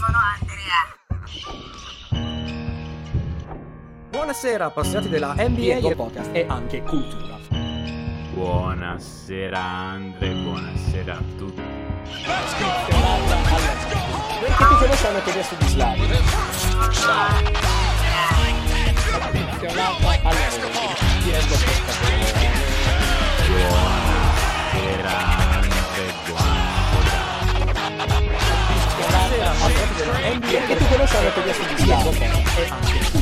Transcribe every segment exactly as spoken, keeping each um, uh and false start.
microfono Andrea. Buonasera appassionati della N B A e podcast e anche cultura. Buonasera Andre, buonasera a tutti. Let's go! Let's go! Perché tu conosci la metodologia su Islamo? Buonasera Andre, buonasera. Perché tu conosci la metodologia su Islamo? E anche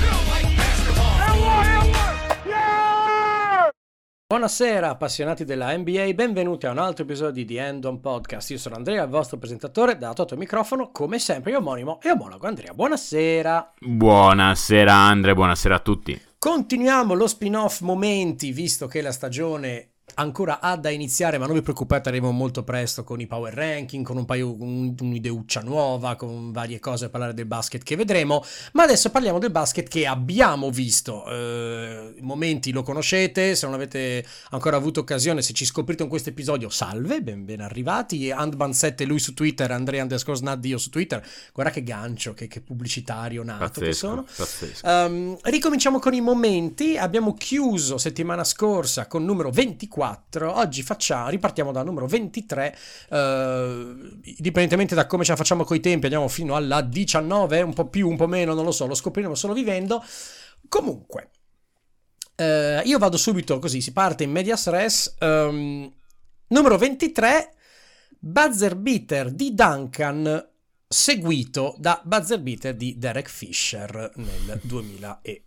Buonasera appassionati della N B A, benvenuti a un altro episodio di The End On Podcast. Io sono Andrea, il vostro presentatore, dato il microfono, come sempre, io omonimo e omologo Andrea. Buonasera. Buonasera Andre, buonasera a tutti. Continuiamo lo spin-off momenti, visto che la stagione ancora ha da iniziare, ma non vi preoccupate, arriviamo molto presto con i power ranking, con un paio, un, un'ideuccia nuova, con varie cose a parlare del basket che vedremo, ma adesso parliamo del basket che abbiamo visto. Eh, I momenti lo conoscete, se non avete ancora avuto occasione, se ci scoprite in questo episodio, salve, ben, ben arrivati. Handban sette lui su Twitter, Andrea underscore Snad io su Twitter, guarda che gancio, che, che pubblicitario nato pazzesco, che sono. Pazzesco. Um, ricominciamo con i momenti. Abbiamo chiuso settimana scorsa con numero ventiquattro. Oggi facciamo, ripartiamo dal numero ventitré, uh, indipendentemente da come ce la facciamo coi tempi, andiamo fino alla diciannove, un po' più, un po' meno, non lo so, lo scopriremo solo vivendo. Comunque, uh, io vado subito così, si parte in medias res. Um, numero ventitré, buzzer beater di Duncan, seguito da buzzer beater di Derek Fisher nel duemilaquattro.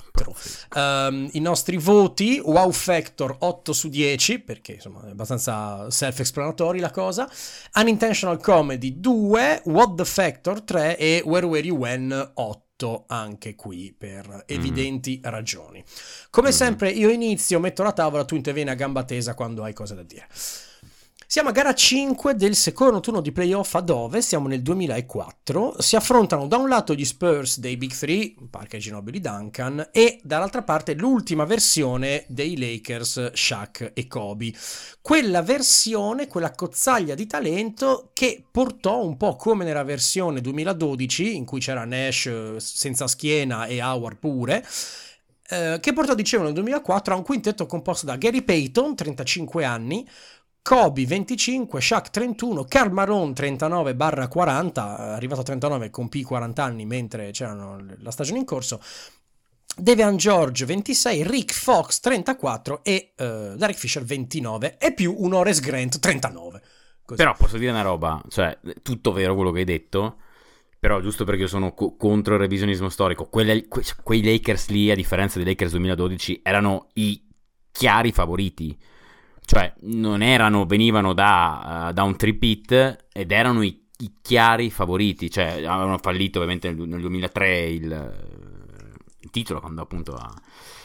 Um, i nostri voti: wow factor otto su dieci, perché insomma è abbastanza self-explanatory la cosa, unintentional comedy due, what the factor tre e where were you when otto, anche qui per evidenti mm. ragioni. Come mm. sempre io inizio, metto la tavola, tu intervieni a gamba tesa quando hai cose da dire. Siamo a gara cinque del secondo turno di playoff, a dove siamo nel duemilaquattro. Si affrontano da un lato gli Spurs dei Big Three, Parker, Ginobili, Duncan, e dall'altra parte l'ultima versione dei Lakers, Shaq e Kobe. Quella versione, quella cozzaglia di talento che portò un po' come nella versione duemiladodici, in cui c'era Nash senza schiena e Howard pure, eh, che portò, dicevo, nel duemilaquattro a un quintetto composto da Gary Payton, trentacinque anni, Kobe venticinque, Shaq trentuno, Karl Malone trentanove quaranta, arrivato a trentanove, compì quaranta anni mentre c'erano la stagione in corso, Devian George ventisei, Rick Fox trentaquattro e uh, Derek Fisher ventinove e più un Horace Grant trentanove. Così. Però posso dire una roba, cioè tutto vero quello che hai detto, però giusto perché io sono co- contro il revisionismo storico, quelle, que- quei Lakers lì, a differenza dei Lakers duemiladodici, erano i chiari favoriti. Cioè non erano, venivano da, uh, da un three-peat ed erano i, i chiari favoriti. Cioè avevano fallito ovviamente nel, nel duemilatré il, il titolo, quando appunto a,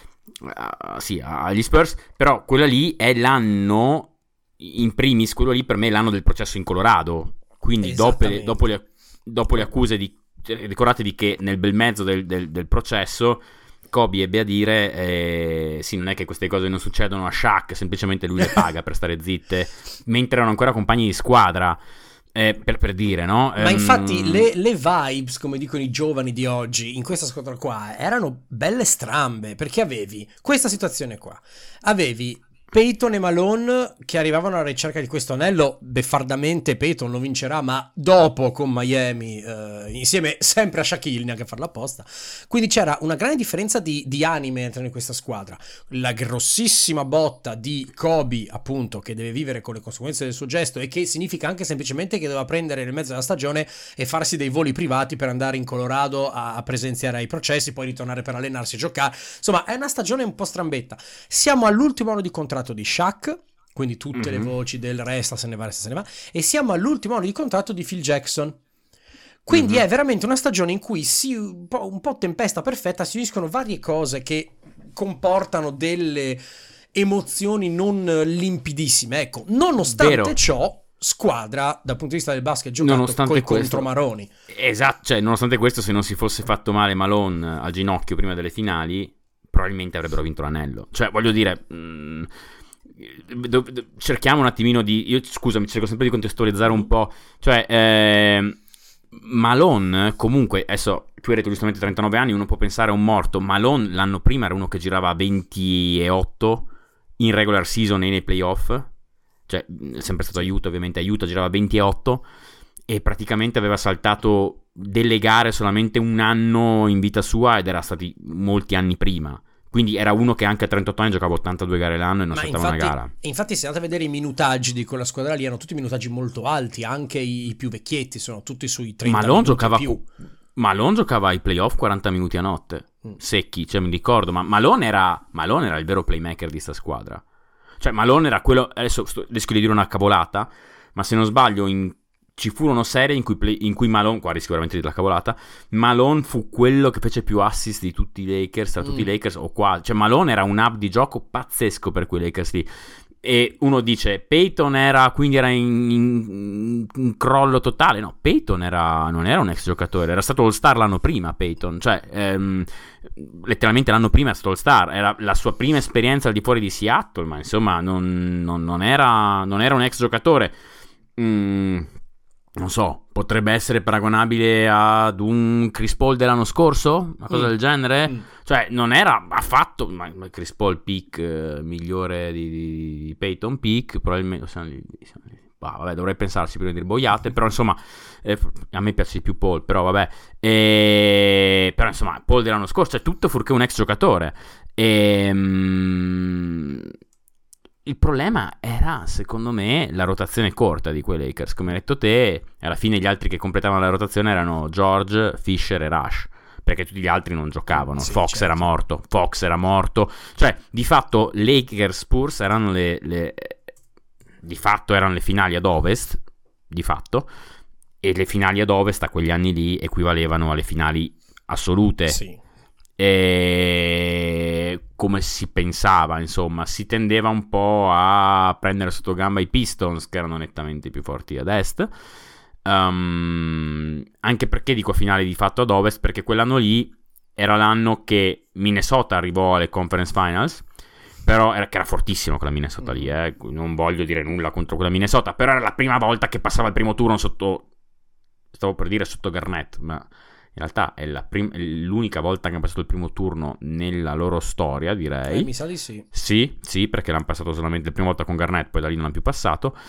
a, sì, agli Spurs. Però quella lì è l'anno, in primis quello lì per me è l'anno del processo in Colorado. Quindi dopo le, dopo, le, dopo le accuse di, ricordatevi che nel bel mezzo del, del, del processo Kobe ebbe a dire eh, sì, non è che queste cose non succedono a Shaq, semplicemente lui le paga per stare zitte, mentre erano ancora compagni di squadra, eh, per, per dire, no? Ma um... infatti le, le vibes, come dicono i giovani di oggi, in questa squadra qua erano belle strambe, perché avevi questa situazione qua, avevi Peyton e Malone che arrivavano alla ricerca di questo anello. Beffardamente Peyton lo vincerà, ma dopo con Miami, eh, insieme sempre a Shaquille, neanche a farla apposta. Quindi c'era una grande differenza di, di anime all'interno di questa squadra. La grossissima botta di Kobe, appunto, che deve vivere con le conseguenze del suo gesto e che significa anche semplicemente che doveva prendere nel mezzo della stagione e farsi dei voli privati per andare in Colorado a, a presenziare ai processi, poi ritornare per allenarsi e giocare. Insomma, è una stagione un po' strambetta. Siamo all'ultimo anno di contratto di Shaq, quindi tutte mm-hmm. le voci del resta se ne va, resta se ne va, e siamo all'ultimo anno di contratto di Phil Jackson. Quindi mm-hmm. è veramente una stagione in cui si, un po', un po' tempesta perfetta, si uniscono varie cose che comportano delle emozioni non limpidissime. Ecco, nonostante Vero. ciò, squadra dal punto di vista del basket giocato coi contromaroni. Esatto, cioè nonostante questo, se non si fosse fatto male Malone al ginocchio prima delle finali, probabilmente avrebbero vinto l'anello. Cioè, voglio dire, mh, do, do, cerchiamo un attimino di... Io, scusami, cerco sempre di contestualizzare un po'. Cioè, eh, Malone, comunque, adesso tu hai detto giustamente trentanove anni, uno può pensare a un morto. Malone l'anno prima era uno che girava a ventiotto in regular season e nei playoff, cioè è sempre stato aiuto, ovviamente aiuto, girava ventotto e praticamente aveva saltato delle gare solamente un anno in vita sua ed era stati molti anni prima. Quindi era uno che anche a trentotto anni giocava ottantadue gare l'anno e non Ma saltava infatti, una gara. infatti se andate a vedere i minutaggi di quella squadra lì, erano tutti minutaggi molto alti, anche i, i più vecchietti sono tutti sui trenta Malone minuti giocava più. Malone giocava ai playoff quaranta minuti a notte, mm. secchi, cioè mi ricordo, ma Malone era, Malone era il vero playmaker di sta squadra. Cioè Malone era quello, adesso sto, rischio di dire una cavolata, ma se non sbaglio in, ci furono serie in cui, play, in cui Malone, qua rischio veramente di dire la cavolata, Malone fu quello che fece più assist di tutti i Lakers, tra mm. tutti i Lakers o quasi, cioè Malone era un hub di gioco pazzesco per quei Lakers lì. E uno dice Peyton era, quindi era in, in, in crollo totale. No, Peyton era, non era un ex giocatore, era stato all-star l'anno prima Peyton, cioè ehm, letteralmente l'anno prima era stato all-star, era la sua prima esperienza al di fuori di Seattle, ma insomma non, non, non, era, non era un ex giocatore. mm, Non so, potrebbe essere paragonabile ad un Chris Paul dell'anno scorso? Una cosa mm. del genere? Mm. Cioè, non era affatto... Ma Chris Paul peak eh, migliore di, di, di Peyton peak, probabilmente... Siamo lì, siamo lì. Bah, vabbè, dovrei pensarci prima di dire boiate, però insomma, eh, a me piace di più Paul, però vabbè. E... Però insomma, Paul dell'anno scorso è tutto fuorché un ex giocatore. E... Mm, il problema era, secondo me, la rotazione corta di quei Lakers. Come hai detto te, alla fine gli altri che completavano la rotazione erano George, Fisher e Rush, perché tutti gli altri non giocavano. Sì, Fox certo. era morto, Fox era morto. Cioè, di fatto, Lakers Spurs erano le, le... di fatto erano le finali ad Ovest, di fatto, e le finali ad Ovest a quegli anni lì equivalevano alle finali assolute. Sì. E come si pensava, insomma, si tendeva un po' a prendere sotto gamba i Pistons, che erano nettamente più forti ad est. Um, anche perché dico finale di fatto ad ovest, perché quell'anno lì era l'anno che Minnesota arrivò alle Conference Finals, però era, che era fortissimo quella Minnesota lì, eh. Non voglio dire nulla contro quella Minnesota, però era la prima volta che passava il primo turno sotto, stavo per dire sotto Garnett, ma in realtà è, la prim- è l'unica volta che hanno passato il primo turno nella loro storia, direi. Eh, mi sa di sì. Sì, sì, perché l'hanno passato solamente la prima volta con Garnett, poi da lì non l'hanno più passato.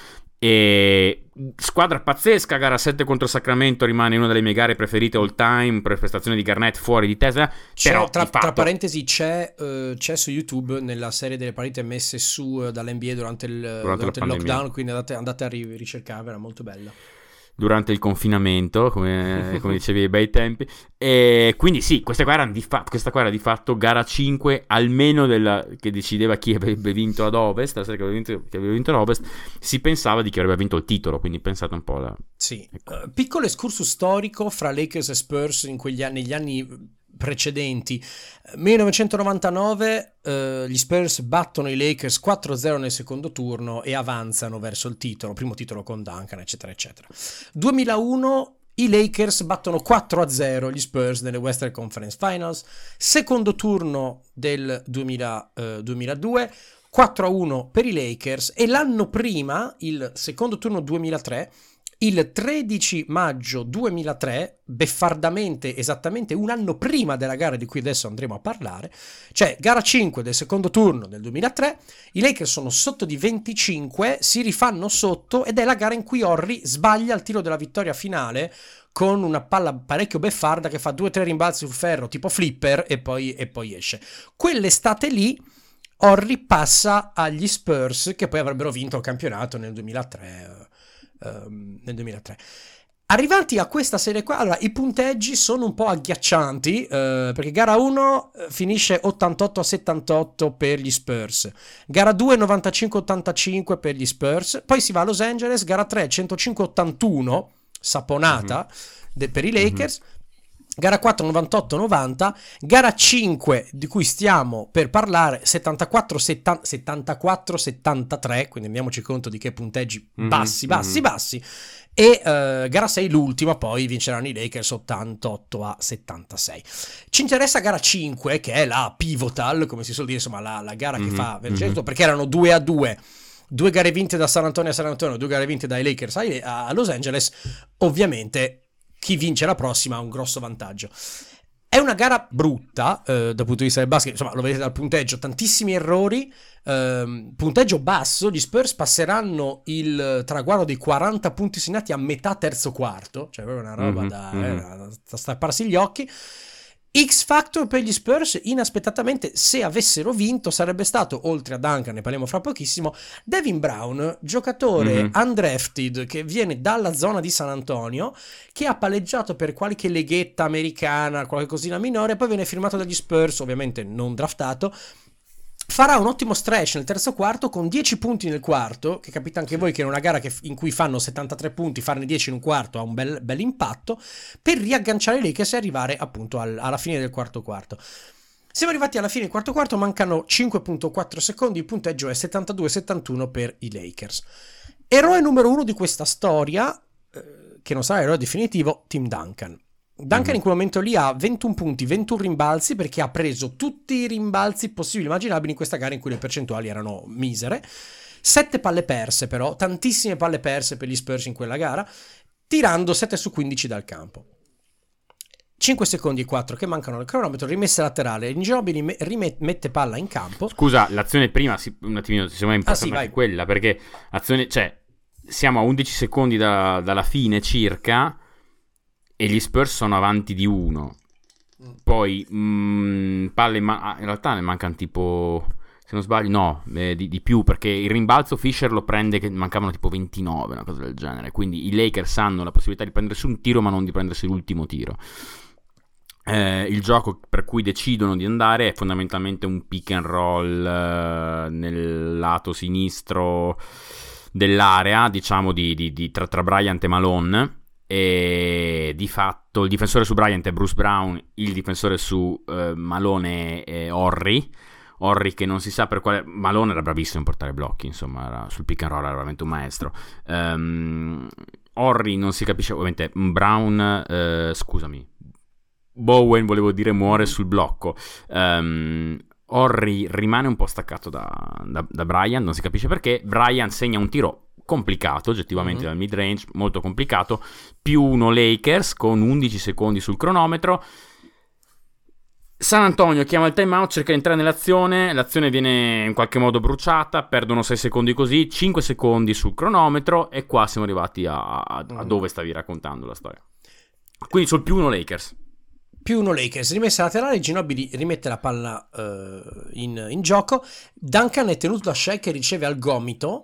E squadra pazzesca, gara sette contro Sacramento, rimane una delle mie gare preferite all time per prestazione di Garnett fuori di testa. C'è, però tra, fatto... tra parentesi c'è, uh, c'è su YouTube nella serie delle partite messe su uh, dall'N B A durante il, durante durante il lockdown, quindi andate, andate a ri- ricercare, era molto bella. Durante il confinamento, come, come dicevi ai bei tempi. E quindi sì, questa qua era di fatto, questa qua era di fatto gara cinque, almeno della, che decideva chi avrebbe vinto ad Ovest, la serie che aveva vinto, che aveva vinto ad Ovest, si pensava di chi avrebbe vinto il titolo, quindi pensate un po'. La... Sì, ecco. uh, piccolo escursus storico fra Lakers e Spurs in quegli anni, negli anni precedenti. millenovecentonovantanove eh, gli Spurs battono i Lakers quattro a zero nel secondo turno e avanzano verso il titolo, primo titolo con Duncan, eccetera eccetera. duemilauno i Lakers battono quattro a zero gli Spurs nelle Western Conference Finals, secondo turno del duemila, eh, duemiladue, quattro a uno per i Lakers, e l'anno prima, il secondo turno duemilatré, il tredici maggio duemilatré, beffardamente esattamente un anno prima della gara di cui adesso andremo a parlare, cioè gara cinque del secondo turno del duemilatré, i Lakers sono sotto di venticinque, si rifanno sotto ed è la gara in cui Horry sbaglia il tiro della vittoria finale con una palla parecchio beffarda che fa due o tre rimbalzi sul ferro tipo flipper e poi, e poi esce. Quell'estate lì Horry passa agli Spurs, che poi avrebbero vinto il campionato nel duemilatré. Um, nel duemilatré. Arrivati a questa serie qua, allora i punteggi sono un po' agghiaccianti, uh, perché gara uno finisce ottantotto a settantotto per gli Spurs, gara due novantacinque a ottantacinque per gli Spurs, poi si va a Los Angeles, gara tre centocinque a ottantuno, saponata, mm-hmm. de- per i Lakers, mm-hmm. Gara quattro novantotto a novanta, gara cinque di cui stiamo per parlare settantaquattro settantatré, quindi andiamoci conto di che punteggi bassi, bassi, mm-hmm. bassi, e uh, gara sei l'ultima, poi vinceranno i Lakers ottantotto a settantasei. Ci interessa gara cinque, che è la pivotal, come si suol dire, insomma la, la gara mm-hmm. che fa mm-hmm. perché erano due a due, due gare vinte da San Antonio a San Antonio, due gare vinte dai Lakers a, a Los Angeles. Ovviamente chi vince la prossima ha un grosso vantaggio. È una gara brutta eh, dal punto di vista del basket, insomma lo vedete dal punteggio, tantissimi errori, ehm, punteggio basso, gli Spurs passeranno il traguardo dei quaranta punti segnati a metà terzo quarto, cioè proprio una roba mm-hmm, da, mm-hmm. eh, da strapparsi gli occhi. X Factor per gli Spurs, inaspettatamente, se avessero vinto, sarebbe stato, oltre a Duncan, ne parliamo fra pochissimo, Devin Brown, giocatore mm-hmm. undrafted che viene dalla zona di San Antonio, che ha palleggiato per qualche leghetta americana, qualche cosina minore, poi viene firmato dagli Spurs, ovviamente non draftato. Farà un ottimo stretch nel terzo quarto con dieci punti nel quarto, che capite anche voi che in una gara che, in cui fanno settantatré punti, farne dieci in un quarto ha un bel, bel impatto, per riagganciare i Lakers e arrivare appunto al, alla fine del quarto quarto. Siamo arrivati alla fine del quarto quarto, mancano cinque virgola quattro secondi, il punteggio è settantadue settantuno per i Lakers. Eroe numero uno di questa storia, eh, che non sarà eroe definitivo, Tim Duncan. Duncan mm-hmm. in quel momento lì ha ventuno punti, ventuno rimbalzi, perché ha preso tutti i rimbalzi possibili e immaginabili in questa gara in cui le percentuali erano misere. sette palle perse però, tantissime palle perse per gli Spurs in quella gara, tirando sette su quindici dal campo. cinque secondi e quattro che mancano al cronometro, rimessa laterale, Ginobili rimette palla in campo. Scusa, l'azione prima, un attimino, secondo me è importante ah, sì, anche quella, perché azione, cioè, siamo a undici secondi da, dalla fine circa, e gli Spurs sono avanti di uno. Poi mh, palle ma- in realtà ne mancano tipo, se non sbaglio, no, eh, di, di più, perché il rimbalzo Fisher lo prende che mancavano tipo ventinove, una cosa del genere. Quindi i Lakers hanno la possibilità di prendersi un tiro, ma non di prendersi l'ultimo tiro. Eh, il gioco per cui decidono di andare è fondamentalmente un pick and roll eh, nel lato sinistro dell'area, diciamo di, di, di tra, tra Bryant e Malone. E di fatto il difensore su Bryant è Bruce Brown, il difensore su uh, Malone è Horry. Horry che non si sa per quale... Malone era bravissimo in portare blocchi, insomma, era, sul pick and roll era veramente un maestro. um, Horry non si capisce, ovviamente Brown, uh, scusami, Bowen volevo dire, muore sul blocco. um, Horry rimane un po' staccato da, da, da Bryant, non si capisce perché. Bryant segna un tiro complicato oggettivamente, mm-hmm. dal mid range, molto complicato, più uno Lakers con undici secondi sul cronometro. San Antonio chiama il timeout, cerca di entrare nell'azione, l'azione viene in qualche modo bruciata, perdono sei secondi così, cinque secondi sul cronometro, e qua siamo arrivati a, a, a dove stavi raccontando la storia. Quindi sul più uno Lakers. Più uno Lakers, rimessa laterale, Ginobili rimette la palla uh, in, in gioco, Duncan è tenuto da Shaq e riceve al gomito.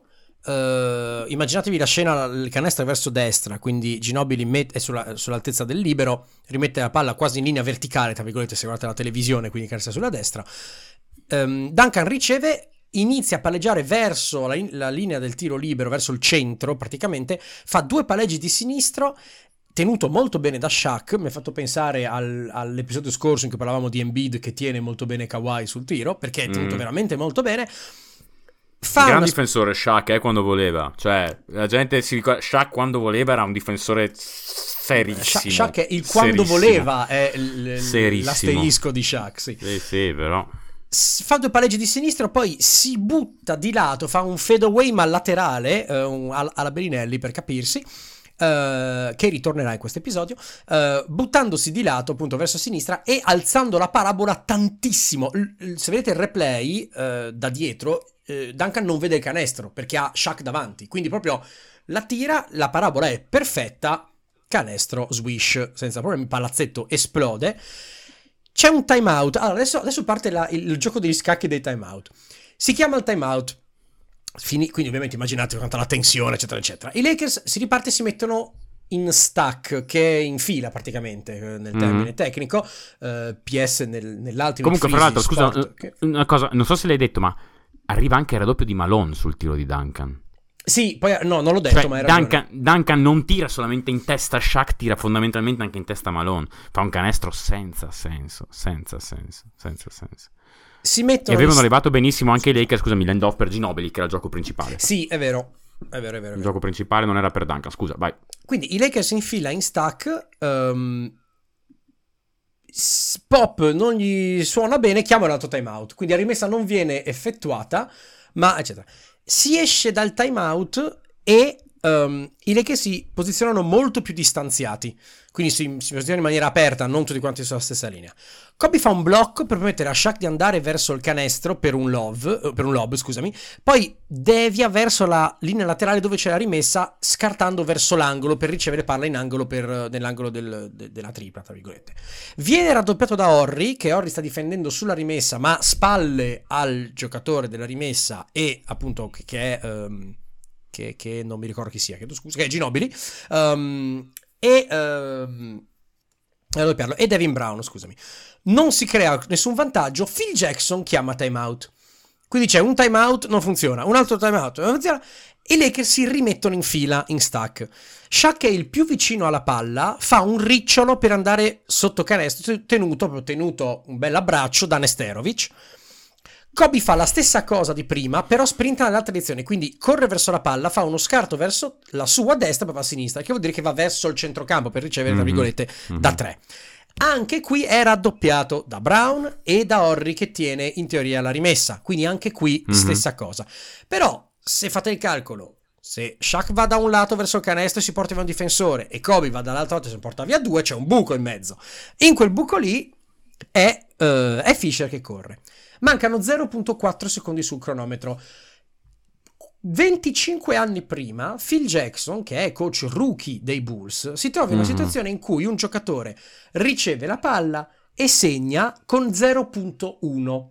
Uh, immaginatevi la scena, il canestro è verso destra, quindi Ginobili met- è sulla, sull'altezza del libero, rimette la palla quasi in linea verticale, tra virgolette, se guardate la televisione, quindi canestro sulla destra. um, Duncan riceve, inizia a palleggiare verso la, la linea del tiro libero, verso il centro praticamente, fa due palleggi di sinistro, tenuto molto bene da Shaq. Mi ha fatto pensare al, all'episodio scorso in cui parlavamo di Embiid che tiene molto bene Kawhi sul tiro, perché è tenuto mm. veramente molto bene. Fa gran una... difensore Shaq, eh, quando voleva, cioè la gente si ricorda, Shaq quando voleva era un difensore serissimo. Shaq è il quando serissimo. voleva è l- l'asterisco di Shaq, sì. Sì, sì, però fa due palleggi di sinistro, poi si butta di lato, fa un fadeaway ma laterale, eh, un, alla Bellinelli per capirsi, Uh, che ritornerà in questo episodio, uh, buttandosi di lato appunto verso sinistra e alzando la parabola tantissimo. L- se vedete il replay uh, da dietro, uh, Duncan non vede il canestro perché ha Shaq davanti, quindi proprio la tira, la parabola è perfetta, canestro, swish, senza problemi, palazzetto esplode. C'è un timeout. Allora adesso, adesso parte la, il, il gioco degli scacchi dei timeout. Si chiama il timeout. Fini, quindi ovviamente immaginate tanta la tensione eccetera eccetera. I Lakers si riparte e si mettono in stack, che è in fila praticamente nel termine mm-hmm. tecnico, uh, P S nel, nell'Ultimate comunque fra l'altro scusa sport, che... una cosa, non so se l'hai detto, ma arriva anche il raddoppio di Malone sul tiro di Duncan. Sì, poi no, non l'ho detto, cioè, ma era Duncan, Duncan non tira solamente in testa a Shaq, tira fondamentalmente anche in testa a Malone. Fa un canestro senza senso, senza senso, senza senso. Si mettono e avevano in... levato benissimo anche i Lakers, scusami, l'end off per Ginobili, che era il gioco principale. Sì, è vero, è vero, è vero. È vero. Il gioco principale non era per Duncan, scusa, vai. Quindi i Lakers in fila in stack, um, Pop non gli suona bene, chiama un altro timeout, quindi la rimessa non viene effettuata, ma eccetera. Si esce dal timeout e um, i Lakers si posizionano molto più distanziati, quindi si, si posizionano in maniera aperta, non tutti quanti sulla stessa linea. Kobe fa un blocco per permettere a Shaq di andare verso il canestro per un lob, per un lob, scusami, poi devia verso la linea laterale dove c'è la rimessa, scartando verso l'angolo per ricevere palla in angolo per, nell'angolo del, de, della tripla, tra virgolette. Viene raddoppiato da Horry, che Horry sta difendendo sulla rimessa, ma spalle al giocatore della rimessa e appunto che, che è um, che, che non mi ricordo chi sia, chiedo scusa, che è Ginobili, um, e um, e Devin Brown, scusami. Non si crea nessun vantaggio. Phil Jackson chiama timeout. Quindi c'è un timeout, non funziona, un altro timeout, non funziona, e i Lakers si rimettono in fila, in stack. Shaq è il più vicino alla palla, fa un ricciolo per andare sotto canestro, tenuto, tenuto un bel abbraccio da Nesterovic. Kobe fa la stessa cosa di prima, però sprinta nell'altra direzione, quindi corre verso la palla, fa uno scarto verso la sua destra e poi va a sinistra, che vuol dire che va verso il centrocampo per ricevere, tra virgolette, mm-hmm. da tre. Anche qui è raddoppiato da Brown e da Horry, che tiene in teoria la rimessa, quindi anche qui mm-hmm. stessa cosa. Però se fate il calcolo, se Shaq va da un lato verso il canestro e si porta via un difensore e Kobe va dall'altro lato e si porta via due, c'è un buco in mezzo. In quel buco lì è, uh, è Fisher che corre. Mancano zero virgola quattro secondi sul cronometro. venticinque anni prima, Phil Jackson, che è coach rookie dei Bulls, si trova in una mm-hmm. situazione in cui un giocatore riceve la palla e segna con zero virgola uno.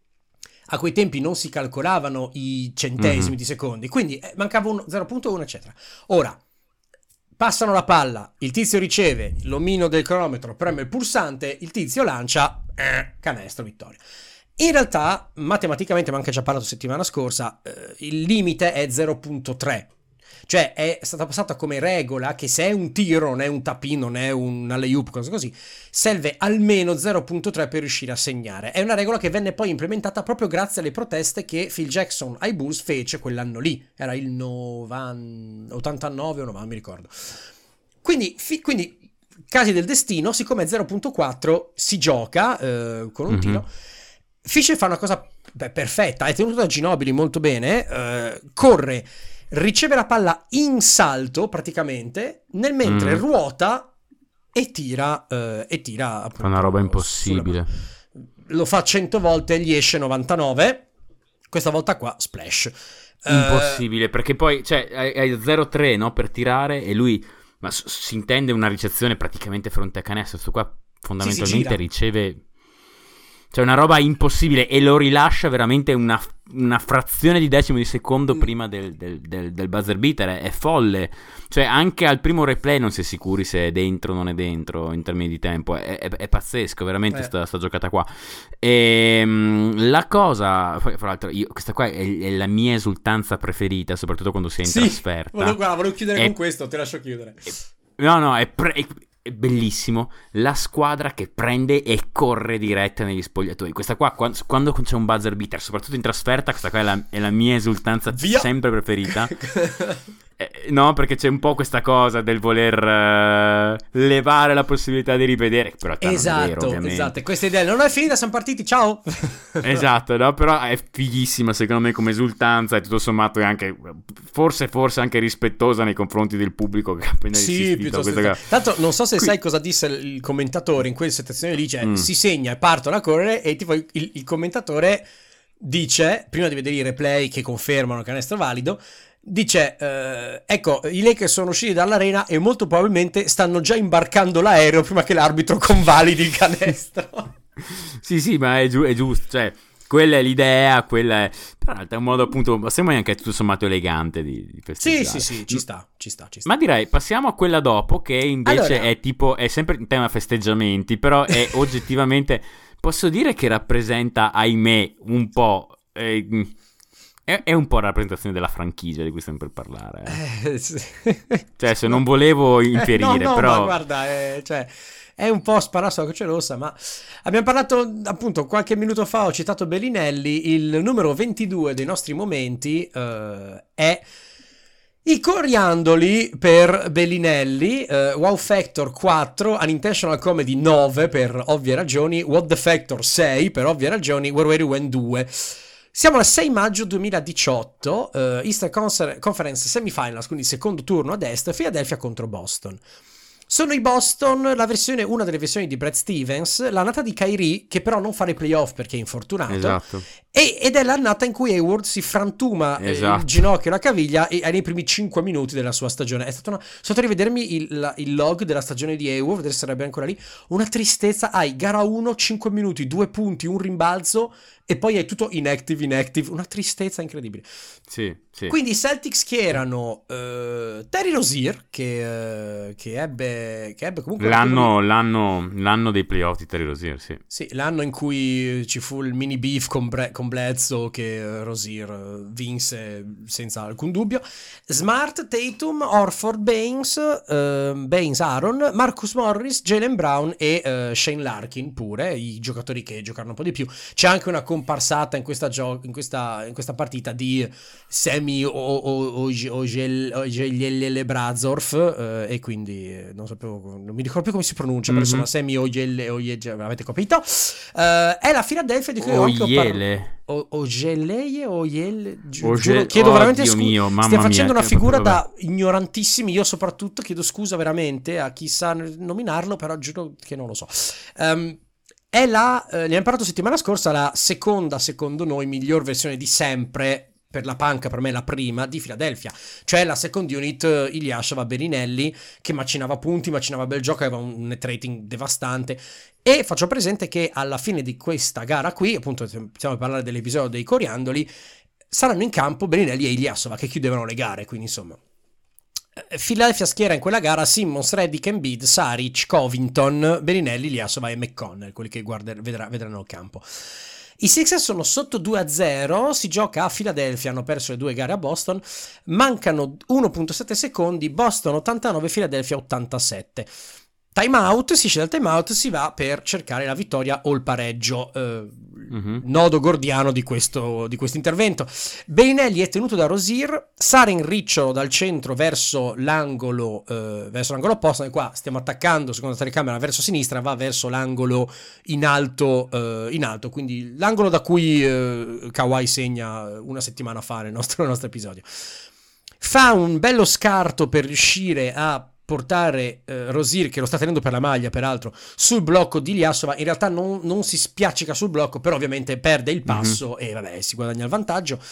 A quei tempi non si calcolavano i centesimi mm-hmm. di secondi, quindi eh, mancava uno, zero virgola uno, eccetera. Ora, passano la palla, il tizio riceve l'omino del cronometro, preme il pulsante, il tizio lancia, eh, canestro, vittoria. In realtà, matematicamente, ma anche già parlato settimana scorsa, eh, il limite è zero virgola tre. Cioè è stata passata come regola che se è un tiro, non è un tap-in, non è un alley-oop, cosa così, serve almeno zero virgola tre per riuscire a segnare. È una regola che venne poi implementata proprio grazie alle proteste che Phil Jackson ai Bulls fece quell'anno lì. Era il novanta, ottantanove o novanta, non mi ricordo. Quindi, fi, quindi casi del destino, siccome è zero virgola quattro si gioca eh, con un mm-hmm. tiro. Fisher fa una cosa beh, perfetta, è tenuto da Ginobili molto bene, eh, corre, riceve la palla in salto praticamente, nel mentre mm. ruota e tira, eh, e tira appunto, fa una roba impossibile. Lo fa cento volte, gli esce novantanove, questa volta qua splash. Impossibile, uh, perché poi cioè, hai zero virgola tre no, per tirare e lui, ma s- si intende una ricezione praticamente fronte a canestro, questo qua fondamentalmente sì, riceve... Cioè una roba impossibile e lo rilascia veramente una, una frazione di decimo di secondo prima del, del, del, del buzzer beater, è, è folle. Cioè anche al primo replay non si è sicuri se è dentro o non è dentro in termini di tempo, è, è, è pazzesco veramente eh. sta, sta giocata qua. E, um, la cosa, fra l'altro io, questa qua è, è la mia esultanza preferita, soprattutto quando sei in sì, trasferta. Volevo, guarda, volevo chiudere è, con questo, te lascio chiudere. È, no no, è... Pre- è È bellissimo la squadra che prende e corre diretta negli spogliatoi. Questa qua, quando, quando c'è un buzzer beater, soprattutto in trasferta, questa qua è la, è la mia esultanza Via. sempre preferita. eh, no, perché c'è un po' questa cosa del voler uh, levare la possibilità di rivedere. Però esatto, non è vero, ovviamente. Esatto, questa idea non è finita, siamo partiti, ciao. Esatto, no, però è fighissima secondo me come esultanza e tutto sommato è anche forse forse anche rispettosa nei confronti del pubblico che ha appena sì, piuttosto che... Tanto non so se Qui... sai cosa disse il commentatore in quella situazione lì, cioè mm. si segna e partono a correre e tipo il, il commentatore dice, prima di vedere i replay che confermano canestro valido, dice eh, ecco, i Lakers sono usciti dall'arena e molto probabilmente stanno già imbarcando l'aereo prima che l'arbitro convalidi il canestro. Sì sì, ma è, giu- è giusto, cioè quella è l'idea, quella è tra l'altro è un modo appunto, sembra anche tutto sommato elegante di, di festeggiare. Sì, sì, sì, ci sta, ci sta, ci sta. Ma direi passiamo a quella dopo che invece allora... è tipo, è sempre in tema festeggiamenti, però è oggettivamente, posso dire che rappresenta, ahimè, un po', eh, è, è un po' la rappresentazione della franchigia di cui stiamo per parlare. Eh. Eh, sì. Cioè, se no. non volevo infierire, eh, no, no, però... ma guarda, eh, cioè... È un po' sparato sulla Croce Rossa, ma abbiamo parlato appunto qualche minuto fa, ho citato Bellinelli, il numero ventidue dei nostri momenti uh, è i coriandoli per Bellinelli, uh, Wow Factor quattro, Unintentional Comedy nove per ovvie ragioni, What the Factor sei per ovvie ragioni, Where Were You When due. Siamo al sei maggio duemiladiciotto, uh, Eastern Conference Semifinals, quindi secondo turno ad est, Philadelphia contro Boston. Sono i Boston, la versione, una delle versioni di Brad Stevens, l'annata di Kyrie, che però non fa i playoff perché è infortunato, esatto. e, ed è l'annata in cui Hayward si frantuma esatto. eh, il ginocchio e la caviglia e nei primi cinque minuti della sua stagione. È stata una, sono stato a rivedermi il, la, il log della stagione di Hayward, vedere se sarebbe ancora lì, una tristezza. Hai gara uno, cinque minuti, due punti, un rimbalzo, e poi è tutto inactive, inactive, una tristezza incredibile. Sì, sì. Quindi i Celtics che erano uh, Terry Rozier, che, uh, che, ebbe, che ebbe comunque... L'anno, di... l'anno, l'anno dei playoff di Terry Rozier, sì. Sì, l'anno in cui ci fu il mini beef con, Bre- con Bledsoe, che uh, Rozier uh, vinse senza alcun dubbio. Smart, Tatum, Horford, Baines, uh, Baines, Aaron, Marcus Morris, Jaylen Brown e uh, Shane Larkin pure, i giocatori che giocarono un po' di più. C'è anche una comparsata in questa, gio- in questa, in questa partita di Semi Ojelele Brazorf, eh, e quindi eh, non sapevo, non mi ricordo più come si pronuncia, mm-hmm. però insomma Semi Ojelele, avete capito? Uh, è la Philadelphia di cui ho anche parlato. Ojeleye Oyele, giuro, Oge- chiedo oh, veramente scusa. Stiamo facendo mia, una figura vabbè. da ignorantissimi, io soprattutto chiedo scusa veramente a chi sa nominarlo, però giuro che non lo so. Um, È la, eh, ne abbiamo parlato settimana scorsa, la seconda, secondo noi, miglior versione di sempre, per la panca, per me la prima, di Philadelphia. Cioè la second unit, uh, Ilyasova, Belinelli, che macinava punti, macinava bel gioco, aveva un net rating devastante. E faccio presente che alla fine di questa gara qui, appunto stiamo a parlare dell'episodio dei coriandoli, saranno in campo Belinelli e Ilyasova, che chiudevano le gare, quindi insomma... Philadelphia schiera in quella gara Simmons, Redick, Embiid, Saric, Covington, Belinelli, Ilyasova e McConnell, quelli che guarder- vedrà- vedranno il campo. I Sixers sono sotto due a zero, si gioca a Philadelphia, hanno perso le due gare a Boston, mancano uno virgola sette secondi, Boston ottantanove, Philadelphia ottantasette. Time out, si scende il time out, si va per cercare la vittoria o il pareggio, eh, mm-hmm. nodo gordiano di questo di questo intervento. Belinelli è tenuto da Rozier, Saren ricciolo dal centro verso l'angolo eh, verso l'angolo opposto, e qua stiamo attaccando secondo la telecamera verso sinistra, va verso l'angolo in alto, eh, in alto, quindi l'angolo da cui eh, Kawhi segna una settimana fa nel nostro, nel nostro episodio. Fa un bello scarto per riuscire a portare eh, Rozier, che lo sta tenendo per la maglia peraltro, sul blocco di Ilyasova. In realtà non, non si spiaccica sul blocco, però ovviamente perde il passo, mm-hmm. e vabbè, si guadagna il vantaggio.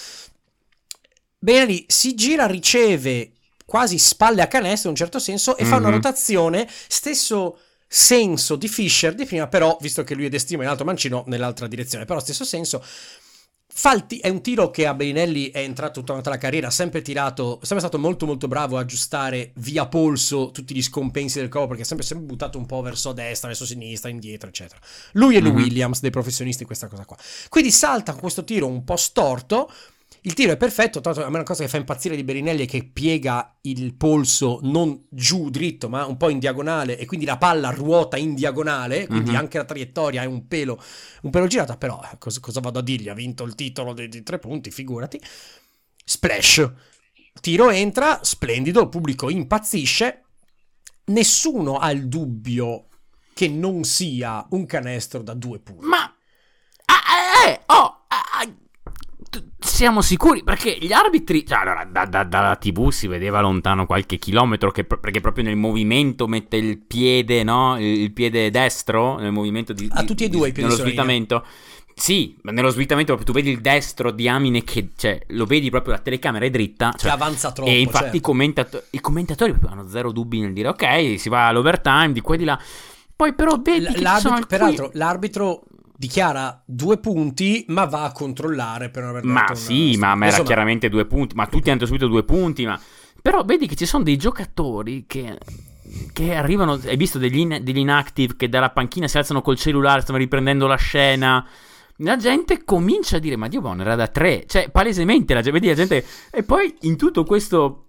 Bene, si gira, riceve quasi spalle a canestro in un certo senso e mm-hmm. fa una rotazione, stesso senso di Fisher di prima, però visto che lui è destino in alto mancino, nell'altra direzione, però stesso senso. Falti è un tiro che a Belinelli è entrato tutta la carriera, ha sempre tirato, sempre stato molto molto bravo a aggiustare via polso tutti gli scompensi del corpo, perché è sempre, sempre buttato un po' verso destra, verso sinistra, indietro, eccetera. Lui è Lou mm-hmm. Williams dei professionisti in questa cosa qua. Quindi salta con questo tiro un po' storto, il tiro è perfetto, tra l'altro a me una cosa che fa impazzire di Belinelli è che piega il polso non giù dritto ma un po' in diagonale, e quindi la palla ruota in diagonale, quindi mm-hmm. anche la traiettoria è un pelo un pelo girata, però cosa, cosa vado a dirgli, ha vinto il titolo dei, dei tre punti, figurati. Splash, tiro entra, splendido, il pubblico impazzisce, nessuno ha il dubbio che non sia un canestro da due punti. Ma ah, eh, oh, ah, siamo sicuri? Perché gli arbitri, cioè, allora, da, da, dalla tivù si vedeva lontano qualche chilometro che, perché proprio nel movimento mette il piede, no? Il, il piede destro nel movimento di, a tutti e due i piedi, nello slittamento. Sì, nello slittamento proprio tu vedi il destro diamine che, cioè, lo vedi proprio, la telecamera è dritta, cioè, che avanza troppo, e infatti certo. i, commentato- i commentatori proprio hanno zero dubbi nel dire ok, si va all'overtime di qua e di là. Poi però vedi L- che l'arbitro, sono alcuni... peraltro l'arbitro dichiara due punti ma va a controllare per non aver ma dato sì una... ma, ma era Insomma... chiaramente due punti, ma tutti hanno subito due punti, ma però vedi che ci sono dei giocatori che che arrivano, hai visto degli, in, degli inactive che dalla panchina si alzano col cellulare, stanno riprendendo la scena, la gente comincia a dire ma Dio buono, era da tre, cioè palesemente la, vedi la gente, e poi in tutto questo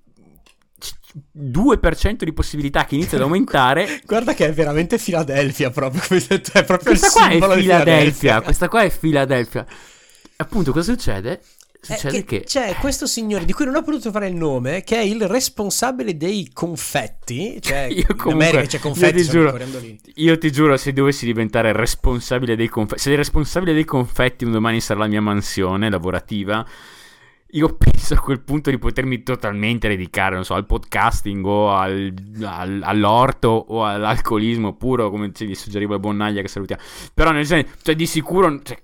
due per cento di possibilità che inizia ad aumentare. Guarda che è veramente Philadelphia proprio, è proprio questa il qua è simbolo di Philadelphia, questa qua è Philadelphia. Appunto cosa succede? succede eh, che, che... c'è questo signore di cui non ho potuto fare il nome, che è il responsabile dei confetti, cioè io in comunque, America c'è confetti, io ti, giuro, coriandolini. io ti giuro, se dovessi diventare responsabile dei confetti, se il responsabile dei confetti un domani sarà la mia mansione lavorativa, io penso a quel punto di potermi totalmente dedicare, non so, al podcasting o al, al, all'orto o all'alcolismo puro, come ci suggeriva il Bonnaglia, che salutiamo. Però nel senso, cioè di sicuro... Cioè,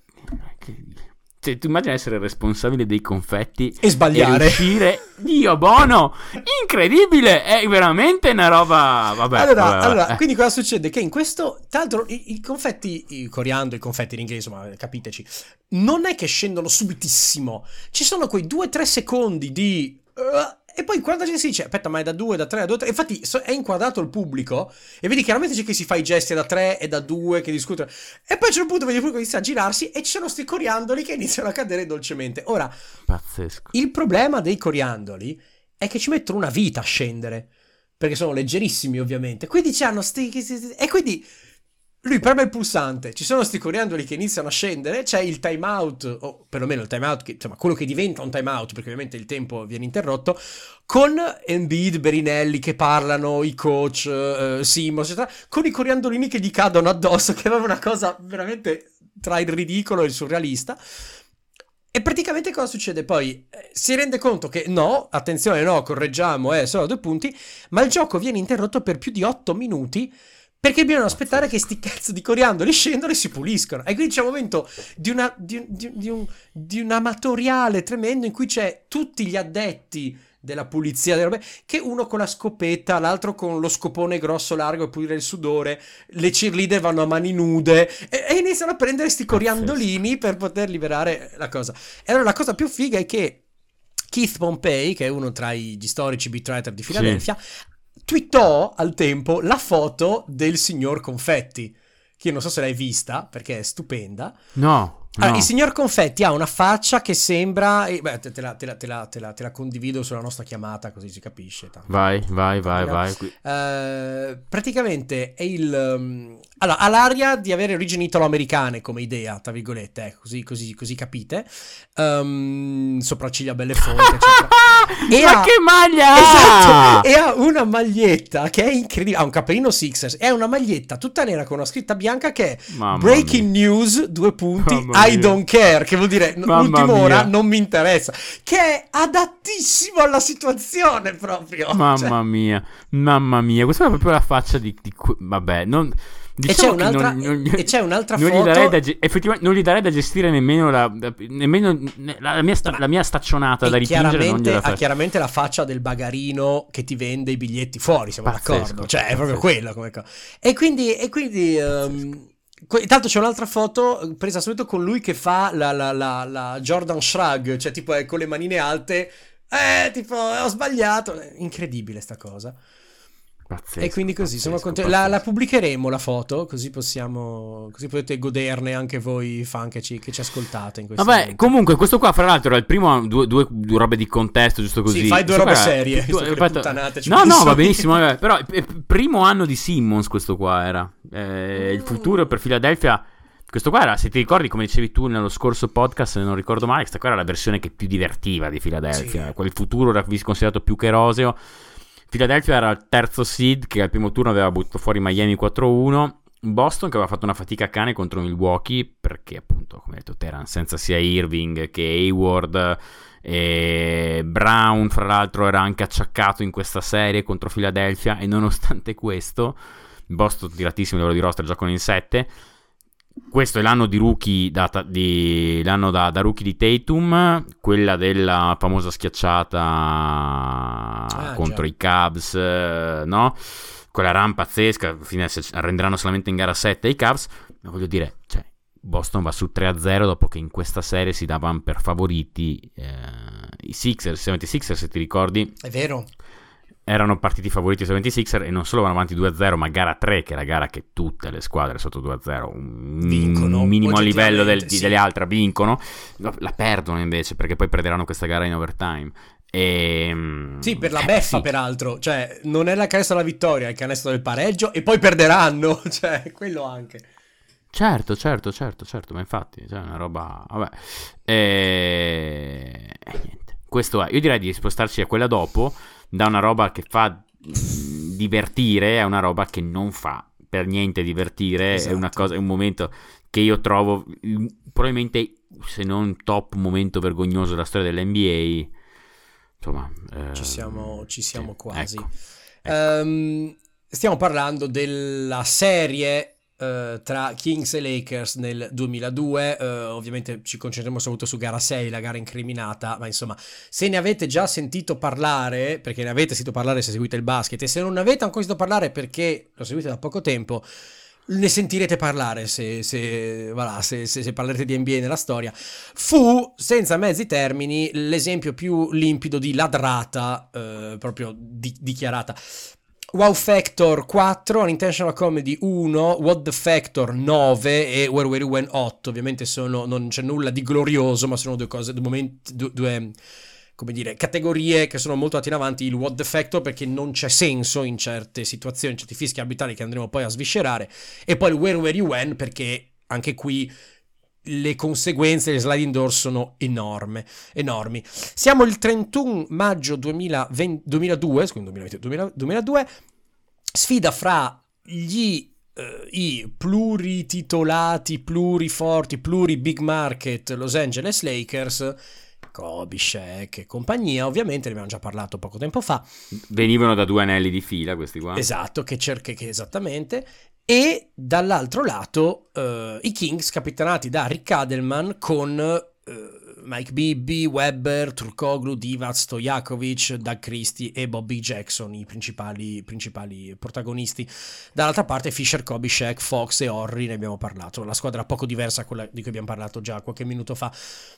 cioè, tu immagini essere responsabile dei confetti e sbagliare e riuscire, Dio buono, incredibile, è veramente una roba, vabbè, allora, vabbè, vabbè. allora quindi cosa succede? Che in questo, tra l'altro i, i confetti, i coriandoli, i confetti in inglese, insomma, capiteci, non è che scendono subitissimo, ci sono quei due tre secondi di uh, e poi quando la gente si dice aspetta, ma è da due, da tre, da due, tre, infatti è inquadrato il pubblico e vedi chiaramente c'è chi si fa i gesti da tre e da due che discutono, e poi c'è un punto vedi il pubblico inizia a girarsi e ci sono sti coriandoli che iniziano a cadere dolcemente. Ora, pazzesco. Il problema dei coriandoli è che ci mettono una vita a scendere, perché sono leggerissimi ovviamente, quindi c'hanno sti... e quindi lui preme il pulsante, ci sono sti coriandoli che iniziano a scendere, c'è il time out, o perlomeno il time out, che, insomma quello che diventa un time out, perché ovviamente il tempo viene interrotto, con Embiid, Berinelli che parlano, i coach, uh, Simmons, eccetera, con i coriandolini che gli cadono addosso, che è una cosa veramente tra il ridicolo e il surrealista. E praticamente cosa succede? Poi eh, si rende conto che no, attenzione, no, correggiamo, è eh, solo due punti, ma il gioco viene interrotto per più di otto minuti perché bisogna aspettare che sti cazzo di coriandoli scendono e si puliscono. E quindi c'è un momento di, una, di, di, di, un, di un amatoriale tremendo in cui c'è tutti gli addetti della pulizia delle robe, che uno con la scopetta, l'altro con lo scopone grosso largo a pulire il sudore, le cheerleader vanno a mani nude e, e iniziano a prendere sti coriandolini per poter liberare la cosa. E allora la cosa più figa è che Keith Pompey, che è uno tra gli storici beat writer di Philadelphia, sì, twittò al tempo la foto del signor Confetti, che io non so se l'hai vista perché è stupenda. No. Allora, no. Il signor Confetti ha una faccia che sembra eh, beh, te, te, la, te, la, te, la, te, la, te la condivido sulla nostra chiamata così si capisce tanto. Vai, vai, vai, vai. Uh, praticamente è il um, allora ha l'aria di avere origini italo-americane come idea, tra virgolette, eh, così, così, così capite, um, sopracciglia belle fonte eccetera. E ma ha, che maglia! Esatto, e ha una maglietta che è incredibile, ha un cappellino Sixers, è una maglietta tutta nera con una scritta bianca che è Mamma Breaking mia. News, due punti, Mamma I don't care, che vuol dire l'ultima ora non mi interessa, che è adattissimo alla situazione proprio. Mamma cioè. mia, mamma mia, questa è proprio la faccia di... di vabbè, non... Diciamo e, c'è un'altra, non, non, e c'è un'altra non foto gli darei da, effettivamente non gli darei da gestire nemmeno la, nemmeno la, la, mia, sta, la mia staccionata da ripingere, non gliela ha chiaramente la faccia del bagarino che ti vende i biglietti fuori, siamo pazzesco, d'accordo, cioè pazzesco. È proprio quello come cosa. E quindi, e quindi um, tanto c'è un'altra foto presa subito con lui che fa la, la, la, la Jordan Shrug, cioè tipo è con le manine alte, eh tipo ho sbagliato, incredibile sta cosa. Pazzesco, e quindi così pazzesco, sono contento. La, la pubblicheremo la foto, così possiamo, così potete goderne anche voi fan che ci, che ci ascoltate in questo Vabbè, momento. comunque questo qua fra l'altro era il primo, due, due, due robe di contesto, giusto così. Sì, fai due questo robe era, serie tu, che fatto, no no va benissimo vabbè, però il primo anno di Simmons questo qua era eh, il futuro per Philadelphia. Questo qua era, se ti ricordi, come dicevi tu nello scorso podcast, se non ricordo male, questa qua era la versione che più divertiva di Philadelphia, sì. Quel futuro era considerato più che roseo. Philadelphia era il terzo seed che al primo turno aveva buttato fuori Miami quattro a uno. Boston che aveva fatto una fatica a cane contro Milwaukee perché appunto, come detto Teran, senza sia Irving che Hayward e Brown, fra l'altro era anche acciaccato in questa serie contro Philadelphia, e nonostante questo Boston tiratissimo a livello di roster, giocano in sette. Questo è l'anno di rookie da, di, l'anno da, da rookie di Tatum, quella della famosa schiacciata ah, contro già. i Cavs, eh, no? Quella run pazzesca, fine, renderanno solamente in gara sette i Cavs, ma voglio dire, cioè, Boston va su tre a zero dopo che in questa serie si davano per favoriti eh, i Sixers, i settantasei ers, se ti ricordi. È vero. Erano partiti favoriti i settantasei ers e non solo vanno avanti due a zero, ma gara tre, che è la gara che tutte le squadre sotto due a zero, un vincono, minimo a livello del, sì. delle altre vincono, la perdono invece perché poi perderanno questa gara in overtime. E... Sì, per la beffa, sì. Peraltro, cioè non è la canestro della vittoria, è il canestro del pareggio e poi perderanno, cioè quello anche. Certo, certo, certo, certo, ma infatti, cioè, è una roba, vabbè, e... e niente, questo è, io direi di spostarci a quella dopo, da una roba che fa mh, divertire a una roba che non fa per niente divertire, Esatto. è una cosa, è un momento che io trovo, mh, probabilmente, se non top momento vergognoso della storia dell'N B A, insomma... Ehm, Ci siamo, ci siamo sì, quasi. ecco, ecco. Um, stiamo parlando della serie uh, tra Kings e Lakers nel duemiladue, uh, ovviamente ci concentriamo soprattutto su gara sei, la gara incriminata, ma insomma, se ne avete già sentito parlare, perché ne avete sentito parlare se seguite il basket, e se non ne avete ancora sentito parlare perché lo seguite da poco tempo, ne sentirete parlare se, se, voilà, se, se, se parlerete di N B A nella storia. Fu, senza mezzi termini, l'esempio più limpido di ladrata, eh, proprio di, dichiarata. Wow Factor quattro, Unintentional Comedy uno, What the Factor nove e Where Were You When otto. Ovviamente sono, non c'è nulla di glorioso, ma sono due cose, due momenti, due, due come dire, categorie che sono molto andate in avanti. Il What the Factor perché non c'è senso in certe situazioni, in certi fischi arbitrali che andremo poi a sviscerare, e poi il Where Were You When perché anche qui le conseguenze delle sliding door sono enorme, enormi. Siamo il trentuno maggio duemilaventi, duemiladue, scusa, duemilaventi, duemiladue, sfida fra gli uh, i plurititolati, pluriforti, pluri big market Los Angeles Lakers, Kobe, Shaq e compagnia, ovviamente ne abbiamo già parlato poco tempo fa. Venivano da due anelli di fila questi qua. Esatto, che cerca che esattamente. E dall'altro lato uh, i Kings capitanati da Rick Adelman con uh, Mike Bibby, Webber, Turkoglu, Divac, Stojakovic, Doug Christie e Bobby Jackson, i principali, principali protagonisti. Dall'altra parte Fisher, Kobe, Shaq, Fox e Horry, ne abbiamo parlato. La squadra poco diversa a quella di cui abbiamo parlato già qualche minuto fa.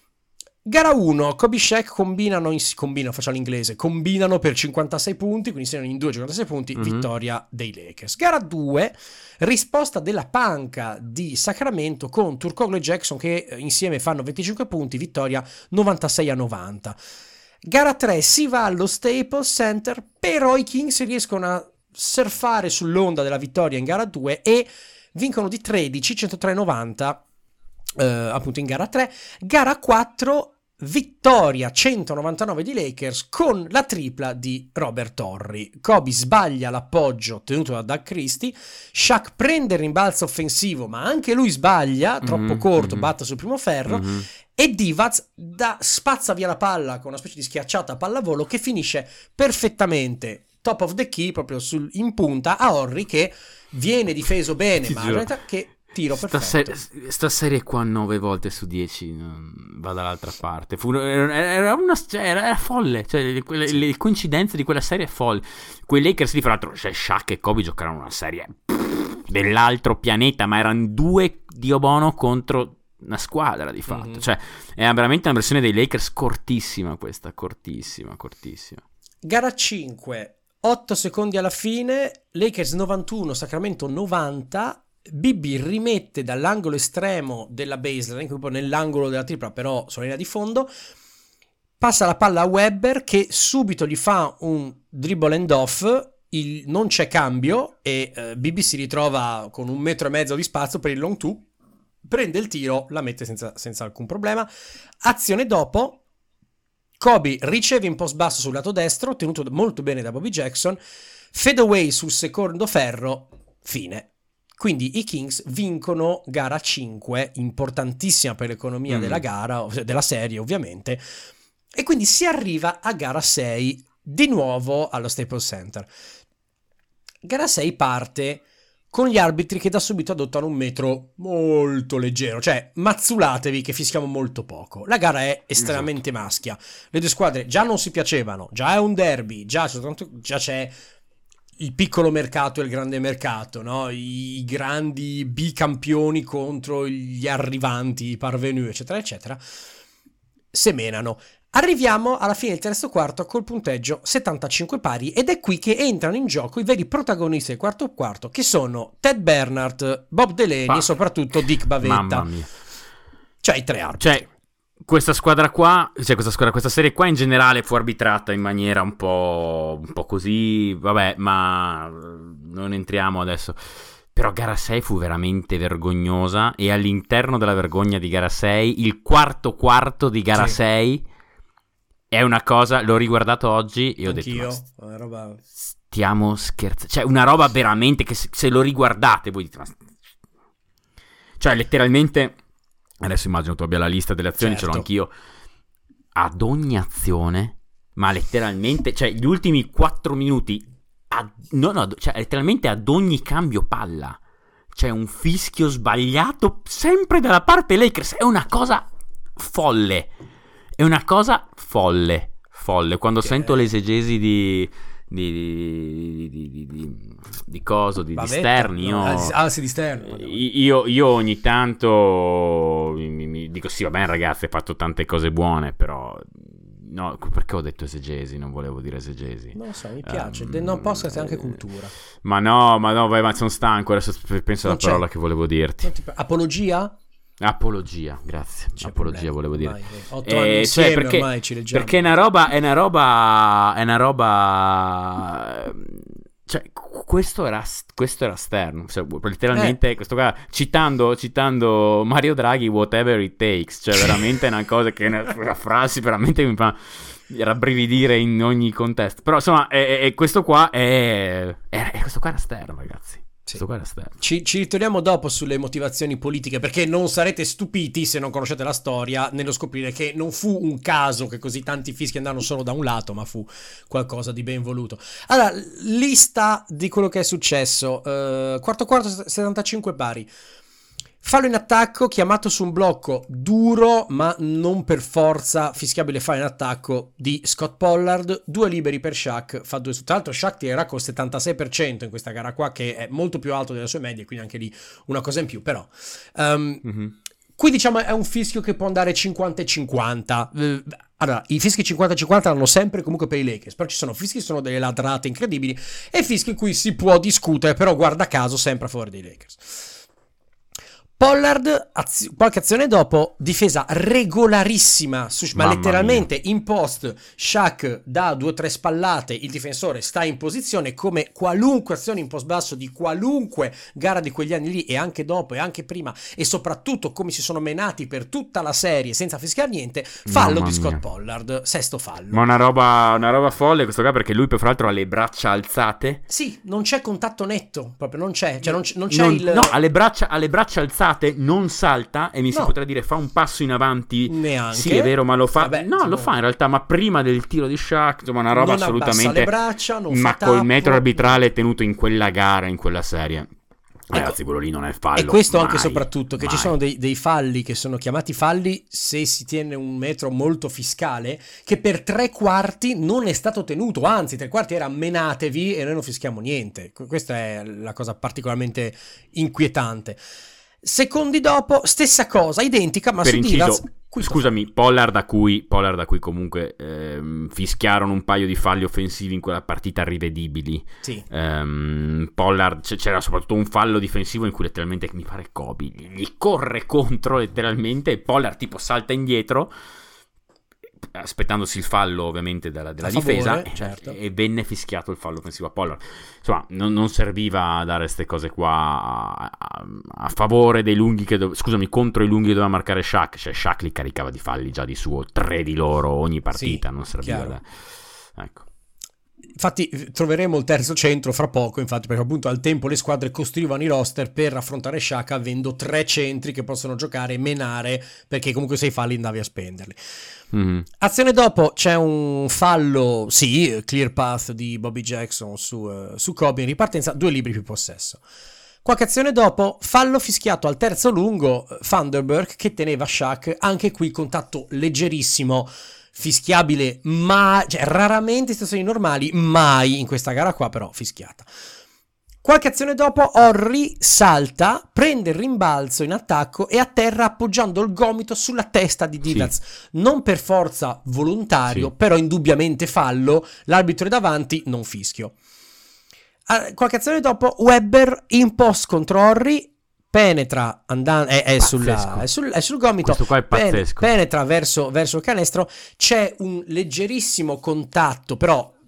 Gara uno, Kobe e Shaq combinano, in, combinano, facciamo l'inglese, combinano per cinquantasei punti, quindi siano in due cinquantasei punti, mm-hmm. Vittoria dei Lakers. Gara due, risposta della panca di Sacramento con Turkoglu e Jackson che insieme fanno venticinque punti, vittoria novantasei a novanta. Gara tre, si va allo Staples Center, però i Kings riescono a surfare sull'onda della vittoria in gara due e vincono di tredici, centotré a novanta, eh, appunto in gara tre. Gara quattro, vittoria centonovantanove di Lakers con la tripla di Robert Horry. Kobe sbaglia l'appoggio tenuto da Doug Christie, Shaq prende il rimbalzo offensivo ma anche lui sbaglia, troppo mm-hmm, corto, mm-hmm. batte sul primo ferro, mm-hmm. e Divac da, spazza via la palla con una specie di schiacciata a pallavolo che finisce perfettamente top of the key, proprio sul, in punta a Horry che viene difeso bene, ma in realtà che tiro sta, perfetto. Ser- sta serie qua nove volte su dieci va dall'altra parte. Fu, era, una, era, era folle, cioè le, quelle, sì. le coincidenze di quella serie è folle. Quei Lakers lì, fra l'altro, cioè Shaq e Kobe giocarono una serie pff, dell'altro pianeta, ma erano due Dio Bono contro una squadra di fatto. Mm-hmm. Cioè è veramente una versione dei Lakers cortissima questa, cortissima, cortissima. Gara cinque, otto secondi alla fine, Lakers novantuno, Sacramento novanta. Bibby rimette dall'angolo estremo della baseline, proprio nell'angolo della tripla, però sulla linea di fondo, passa la palla a Webber che subito gli fa un dribble and off, il, non c'è cambio e uh, Bibby si ritrova con un metro e mezzo di spazio per il long two, prende il tiro, la mette senza, senza alcun problema. Azione dopo, Kobe riceve in post basso sul lato destro, tenuto molto bene da Bobby Jackson, fade away sul secondo ferro, fine. Quindi i Kings vincono gara cinque, importantissima per l'economia mm. della gara, della serie ovviamente, e quindi si arriva a gara sei, di nuovo allo Staples Center. Gara sei parte con gli arbitri che da subito adottano un metro molto leggero, cioè mazzulatevi che fischiamo molto poco. La gara è estremamente esatto. maschia, le due squadre già non si piacevano, già è un derby, già, già c'è il piccolo mercato e il grande mercato, no? I grandi bicampioni contro gli arrivanti, i parvenus, eccetera, eccetera, semenano. Arriviamo alla fine del terzo quarto col punteggio settantacinque pari ed è qui che entrano in gioco i veri protagonisti del quarto quarto, che sono Ted Bernhardt, Bob Delaney bah. e soprattutto Dick Bavetta. Mamma mia. Cioè i tre arbitri. Cioè, questa squadra qua, cioè questa squadra, questa serie qua in generale fu arbitrata in maniera un po', un po' così, vabbè, ma non entriamo adesso. Però gara sei fu veramente vergognosa, e all'interno della vergogna di gara sei, il quarto quarto di gara Sì. sei è una cosa, l'ho riguardato oggi e ho Anch'io, detto, ma una roba... stiamo scherzando, cioè una roba veramente che se, se lo riguardate voi dite, ma... cioè letteralmente, adesso immagino tu abbia la lista delle azioni, Certo. ce l'ho anch'io, ad ogni azione, ma letteralmente, cioè gli ultimi quattro minuti, ad, no, no, cioè letteralmente ad ogni cambio palla c'è un fischio sbagliato sempre dalla parte Lakers. È una cosa folle, è una cosa folle, folle. Quando Che- sento le esegesi di di di di, di, di, di coso, di, di Bavetta, Sterni, no, io, ah, sì, ah, sì, di Sterni, madonna. io, io ogni tanto mi, mi dico sì, va bene ragazzi, hai fatto tante cose buone, però no, perché ho detto esegesi, non volevo dire esegesi. Non lo so, mi piace. Um, non posso essere anche cultura. Ma no, ma no, vai, ma sono stanco, adesso penso alla Non c'è. parola che volevo dirti. Non ti- Apologia? Apologia, grazie. C'è Apologia problema, volevo dire. ormai, eh, otto Eh, anni cioè, insieme, perché, ormai ci leggiamo. perché è una roba, è una roba, è una roba. Cioè, questo era, questo era Stern. Cioè, letteralmente, Eh. questo qua, citando, citando Mario Draghi, whatever it takes. Cioè, veramente è una cosa che, una frase veramente mi fa rabbrividire in ogni contesto. Però, insomma, è, è, questo qua è, è, è. Questo qua era Stern, ragazzi. Sì. Questo qua era Stern. Ci, ci ritorniamo dopo sulle motivazioni politiche, perché non sarete stupiti, se non conoscete la storia, nello scoprire che non fu un caso che così tanti fischi andarono solo da un lato, ma fu qualcosa di ben voluto. Allora, lista di quello che è successo. Uh, quarto quarto, settantacinque pari. Fallo in attacco, chiamato su un blocco duro, ma non per forza fischiabile fallo in attacco di Scott Pollard. Due liberi per Shaq, fa due su. Tra l'altro Shaq tirerà col settantasei per cento in questa gara qua, che è molto più alto delle sue medie, quindi anche lì una cosa in più. Però um, mm-hmm. qui diciamo è un fischio che può andare cinquanta e cinquanta. Uh, allora, i fischi cinquanta e cinquanta erano sempre comunque per i Lakers, però ci sono fischi che sono delle ladrate incredibili e fischi in cui si può discutere, però guarda caso sempre a favore dei Lakers. Pollard, az- qualche azione dopo, difesa regolarissima, su- ma Mamma letteralmente mia. in post, Shaq dà due o tre spallate, il difensore sta in posizione, come qualunque azione in post basso di qualunque gara di quegli anni lì, e anche dopo e anche prima, e soprattutto come si sono menati per tutta la serie senza fischiare niente. Fallo Mamma di Scott mia. Pollard, sesto fallo. Ma una roba, una roba folle questo qua, perché lui fra l'altro ha le braccia alzate. Sì, non c'è contatto netto, proprio non c'è, cioè non c'è, non c'è Non- il... No, ha le braccia, ha le braccia alzate, non salta, e mi si No. potrà dire fa un passo in avanti. Neanche. Sì, è vero, ma lo fa. Vabbè, no, tipo- lo fa in realtà, ma prima del tiro di Shaq, insomma, una roba non abbassa assolutamente. le braccia, non ma fa col tappo. metro arbitrale tenuto in quella gara, in quella serie. Ragazzi, quello lì non è fallo. E questo mai, anche soprattutto, che mai. ci sono dei, dei falli che sono chiamati falli se si tiene un metro molto fiscale, che per tre quarti non è stato tenuto, anzi tre quarti era menatevi e noi non fischiamo niente. Questa è la cosa particolarmente inquietante. Secondi dopo, stessa cosa, identica, ma Per su inciso, Divac, qui scusami, Pollard a cui, Pollard a cui comunque ehm, fischiarono un paio di falli offensivi in quella partita rivedibili. Sì. Ehm, Pollard, c- c'era soprattutto un fallo difensivo in cui letteralmente, mi pare Kobe, gli, gli corre contro letteralmente, e Pollard tipo salta indietro, aspettandosi il fallo ovviamente dalla, della A favore, difesa, certo. e, e venne fischiato il fallo offensivo a Pollard. Insomma, non, non serviva a dare queste cose qua a, a, a favore dei lunghi che dove, scusami, contro i lunghi che doveva marcare Shaq, cioè Shaq li caricava di falli già di suo, tre di loro ogni partita, Sì, non serviva chiaro. da... ecco. Infatti troveremo il terzo centro fra poco, infatti, perché appunto al tempo le squadre costruivano i roster per affrontare Shaq avendo tre centri che possono giocare e menare, perché comunque sei falli andavi a spenderli. Mm-hmm. Azione dopo c'è un fallo, sì, clear path di Bobby Jackson su, uh, su Kobe in ripartenza, due libri più possesso. Qualche azione dopo, fallo fischiato al terzo lungo, Vanderberg che teneva Shaq, anche qui contatto leggerissimo, fischiabile, ma cioè, raramente in situazioni normali, mai in questa gara qua però fischiata. Qualche azione dopo Horry salta, prende il rimbalzo in attacco e atterra appoggiando il gomito sulla testa di Divac. Sì. Non per forza volontario, sì. Però indubbiamente fallo, l'arbitro è davanti, non fischio. Qualche azione dopo Webber in post contro Horry, penetra andando è, è, sulla, è, sul, è sul gomito. Questo qua è pazzesco. Penetra verso, verso il canestro, c'è un leggerissimo contatto, però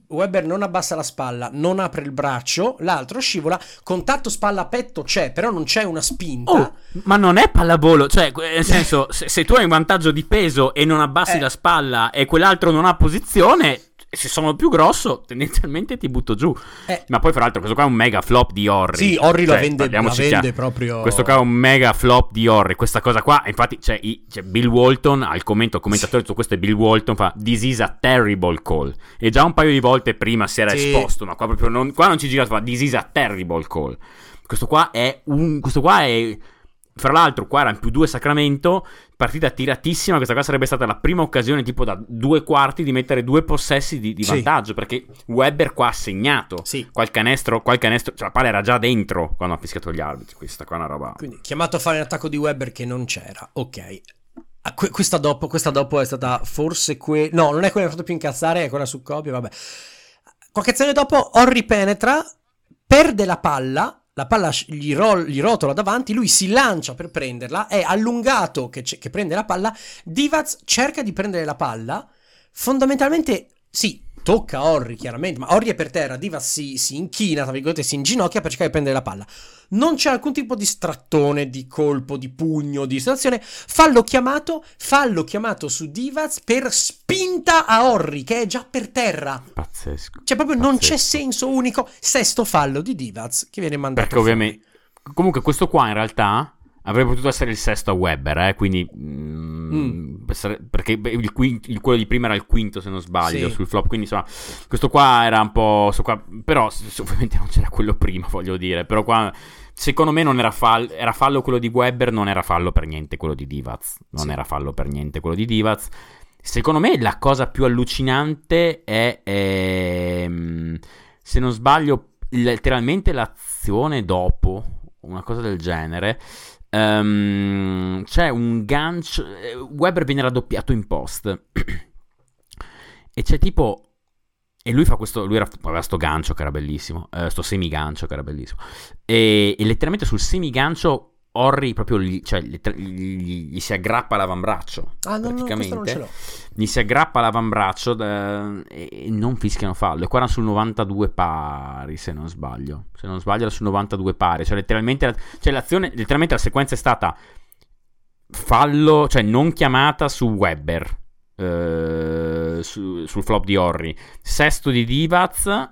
Webber non abbassa la spalla, non apre il braccio, l'altro scivola, contatto spalla-petto c'è, però non c'è una spinta. Oh, ma non è pallavolo, cioè nel senso se, se tu hai un vantaggio di peso e non abbassi Eh. la spalla e quell'altro non ha posizione, se sono più grosso tendenzialmente ti butto giù. Eh. Ma poi fra l'altro questo qua è un mega flop di Horry. Sì, Horry la Cioè, vende, la parliamoci vende chiaro. proprio... Questo qua è un mega flop di Horry. Questa cosa qua, infatti c'è, i- c'è Bill Walton al commento, il commentatore su questo è Bill Walton, fa "This is a terrible call", e già un paio di volte prima si era Sì. esposto, ma qua proprio non, qua non ci gira, fa "This is a terrible call". Questo qua è un questo qua è fra l'altro qua era in più due Sacramento, partita tiratissima. Questa qua sarebbe stata la prima occasione tipo da due quarti di mettere due possessi di, di Sì. vantaggio, perché Webber qua ha segnato. Sì. Qual canestro, qual canestro, cioè la palla era già dentro quando ha fischiato gli arbitri. Questa qua è una roba. Quindi chiamato a fare l'attacco di Webber che non c'era, ok. Ah, que- questa, dopo, questa dopo è stata forse que... No, non è quella che mi ha fatto più incazzare, è quella su Kobe, vabbè. Qualche azione dopo Horry penetra, perde la palla, la palla gli, ro- gli rotola davanti, lui si lancia per prenderla, è allungato che, c- che prende la palla, Divac cerca di prendere la palla, fondamentalmente sì, tocca Horry chiaramente, ma Horry è per terra, Divac si, si inchina, tra virgolette, si inginocchia per cercare di prendere la palla. Non c'è alcun tipo di strattone, di colpo, di pugno, di situazione. Fallo chiamato, fallo chiamato su Divac per spinta a Horry, che è già per terra. Pazzesco. Cioè proprio non Pazzesco. c'è senso unico. Sesto fallo di Divac che viene mandato Perché fuori. ovviamente comunque questo qua in realtà avrebbe potuto essere il sesto a Webber, eh, quindi mm, Mm. essere- perché beh, il, quinto, il quello di prima era il quinto se non sbaglio Sì. sul flop, quindi insomma questo qua era un po' questo qua, però s- s- ovviamente non c'era quello prima, voglio dire, però qua secondo me non era fallo, era fallo quello di Webber, non era fallo per niente quello di Divac, non Sì. era fallo per niente quello di Divac. Secondo me la cosa più allucinante è, ehm, se non sbaglio, letteralmente l'azione dopo, una cosa del genere. Ehm, c'è un gancio. eh, Webber viene raddoppiato in post. E c'è tipo. E lui fa questo. Lui era, aveva sto gancio che era bellissimo. eh, sto semigancio che era bellissimo. E, e letteralmente sul semigancio Horry proprio gli, cioè, letter- gli, gli si aggrappa l'avambraccio. Ah, no, no, questo praticamente. non ce l'ho. Gli si aggrappa l'avambraccio da- e e non fischiano fallo. E qua erano sul novantadue pari, se non sbaglio. Se non sbaglio era sul novantadue pari. Cioè letteralmente, la- cioè, l'azione, letteralmente la sequenza è stata fallo, cioè non chiamata su Webber, eh, su- sul flop di Horry, sesto di Divac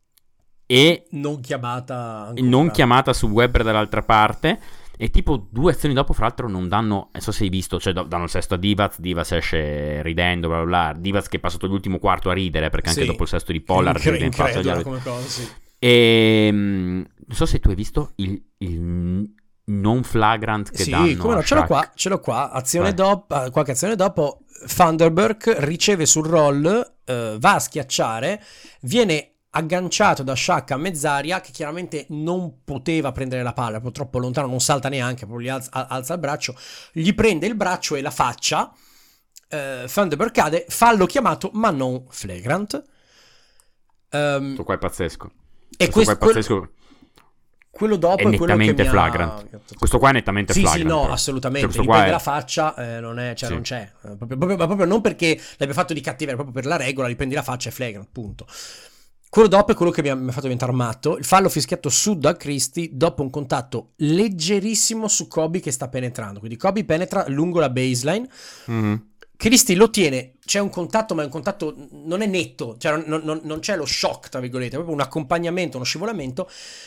e Non chiamata ancora. non chiamata su Webber dall'altra parte. E tipo due azioni dopo, fra l'altro, non danno. Non so se hai visto, cioè do- danno il sesto a Divac. Divac esce ridendo, bla bla bla. Divac che è passato l'ultimo quarto a ridere, perché anche Sì. dopo il sesto di Pollard Incre- ride in faccia agli incredula altri. come cosa, sì. E mm, non so se tu hai visto il, il non flagrant che Sì, danno come no, a ce l'ho Shaq. qua, ce l'ho qua. Azione Vai. dopo, qualche azione dopo, Thunderberg riceve sul roll, eh, va a schiacciare, viene agganciato da Shaq a mezz'aria, che chiaramente non poteva prendere la palla, proprio troppo lontano, non salta neanche, proprio gli alza, alza il braccio, gli prende il braccio e la faccia, eh, Thunderberg cade, fallo chiamato ma non flagrant. Ehm, Questo qua è pazzesco. e Questo questo, qua è pazzesco. quello dopo È è quello che nettamente mi ha- flagrant. Questo qua è nettamente Sì, flagrant. sì, no, però. assolutamente. Cioè, questo Gli qua prende è- la faccia, eh, non è, cioè Sì. non c'è. Eh, proprio, proprio- ma proprio non perché l'abbia fatto di cattiveria, proprio per la regola, gli prendi la faccia e flagrant, punto. Quello dopo è quello che mi ha, mi ha fatto diventare matto. Il fallo fischiato su Doug Christie dopo un contatto leggerissimo su Kobe che sta penetrando. Quindi Kobe penetra lungo la baseline. Mhm. Christie lo tiene, c'è un contatto, ma è un contatto, non è netto, cioè non, non- non c'è lo shock, tra virgolette, è proprio un accompagnamento, uno scivolamento.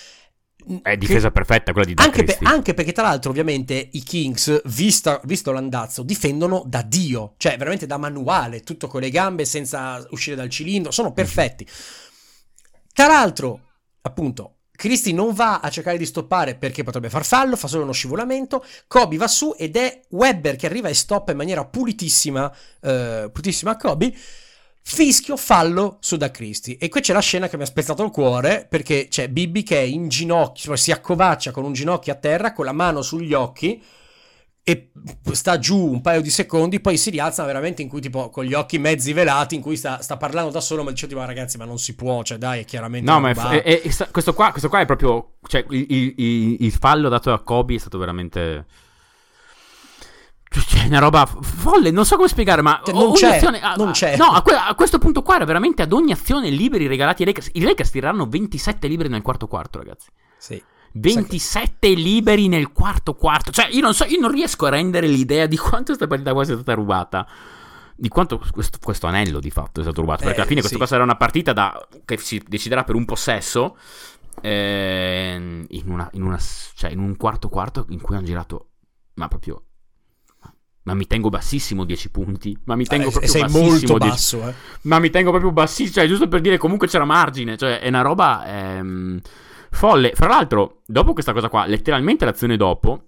È difesa perfetta quella di Doug Anche, per- Christie. anche perché tra l'altro ovviamente i Kings, vista- visto l'andazzo, difendono da Dio, cioè veramente da manuale, tutto con le gambe senza uscire dal cilindro, sono perfetti. Tra l'altro, appunto, Christie non va a cercare di stoppare perché potrebbe far fallo, fa solo uno scivolamento, Kobe va su ed è Webber che arriva e stoppa in maniera pulitissima, eh, pulitissima a Kobe. Fischio, fallo su da Christie. E qui c'è la scena che mi ha spezzato il cuore, perché c'è Bibby che è in ginocchio, si accovaccia con un ginocchio a terra, con la mano sugli occhi, e sta giù un paio di secondi, poi si rialza veramente in cui tipo con gli occhi mezzi velati, in cui sta, sta parlando da solo, ma dice tipo ragazzi ma non si può, cioè dai è chiaramente No, una ma è, roba- è- è- è- questo, qua, questo qua è proprio. Cioè, il, il- il- il fallo dato a Kobe è stato veramente. Cioè, è una roba folle, non so come spiegare, ma cioè, non, ogni c'è, azione, a, non c'è. No, a, que- a questo punto qua era veramente ad ogni azione liberi regalati ai Lakers. I Lakers tireranno ventisette liberi nel quarto quarto, ragazzi. Sì. ventisette liberi nel quarto quarto. Cioè, io non so, io non riesco a rendere l'idea di quanto questa partita qua sia stata rubata. Di quanto questo, questo anello di fatto è stato rubato. Perché eh, alla fine sì. questa cosa era una partita da, che si deciderà per un possesso. Eh, in, una, in, una, cioè in un quarto quarto in cui hanno girato, ma proprio. Ma mi tengo bassissimo dieci punti. Ma mi tengo eh, proprio sei bassissimo. molto dieci basso, eh. Ma mi tengo proprio bassissimo. Cioè, giusto per dire, comunque c'era margine. Cioè, è una roba ehm, folle. Fra l'altro, dopo questa cosa qua, letteralmente l'azione dopo,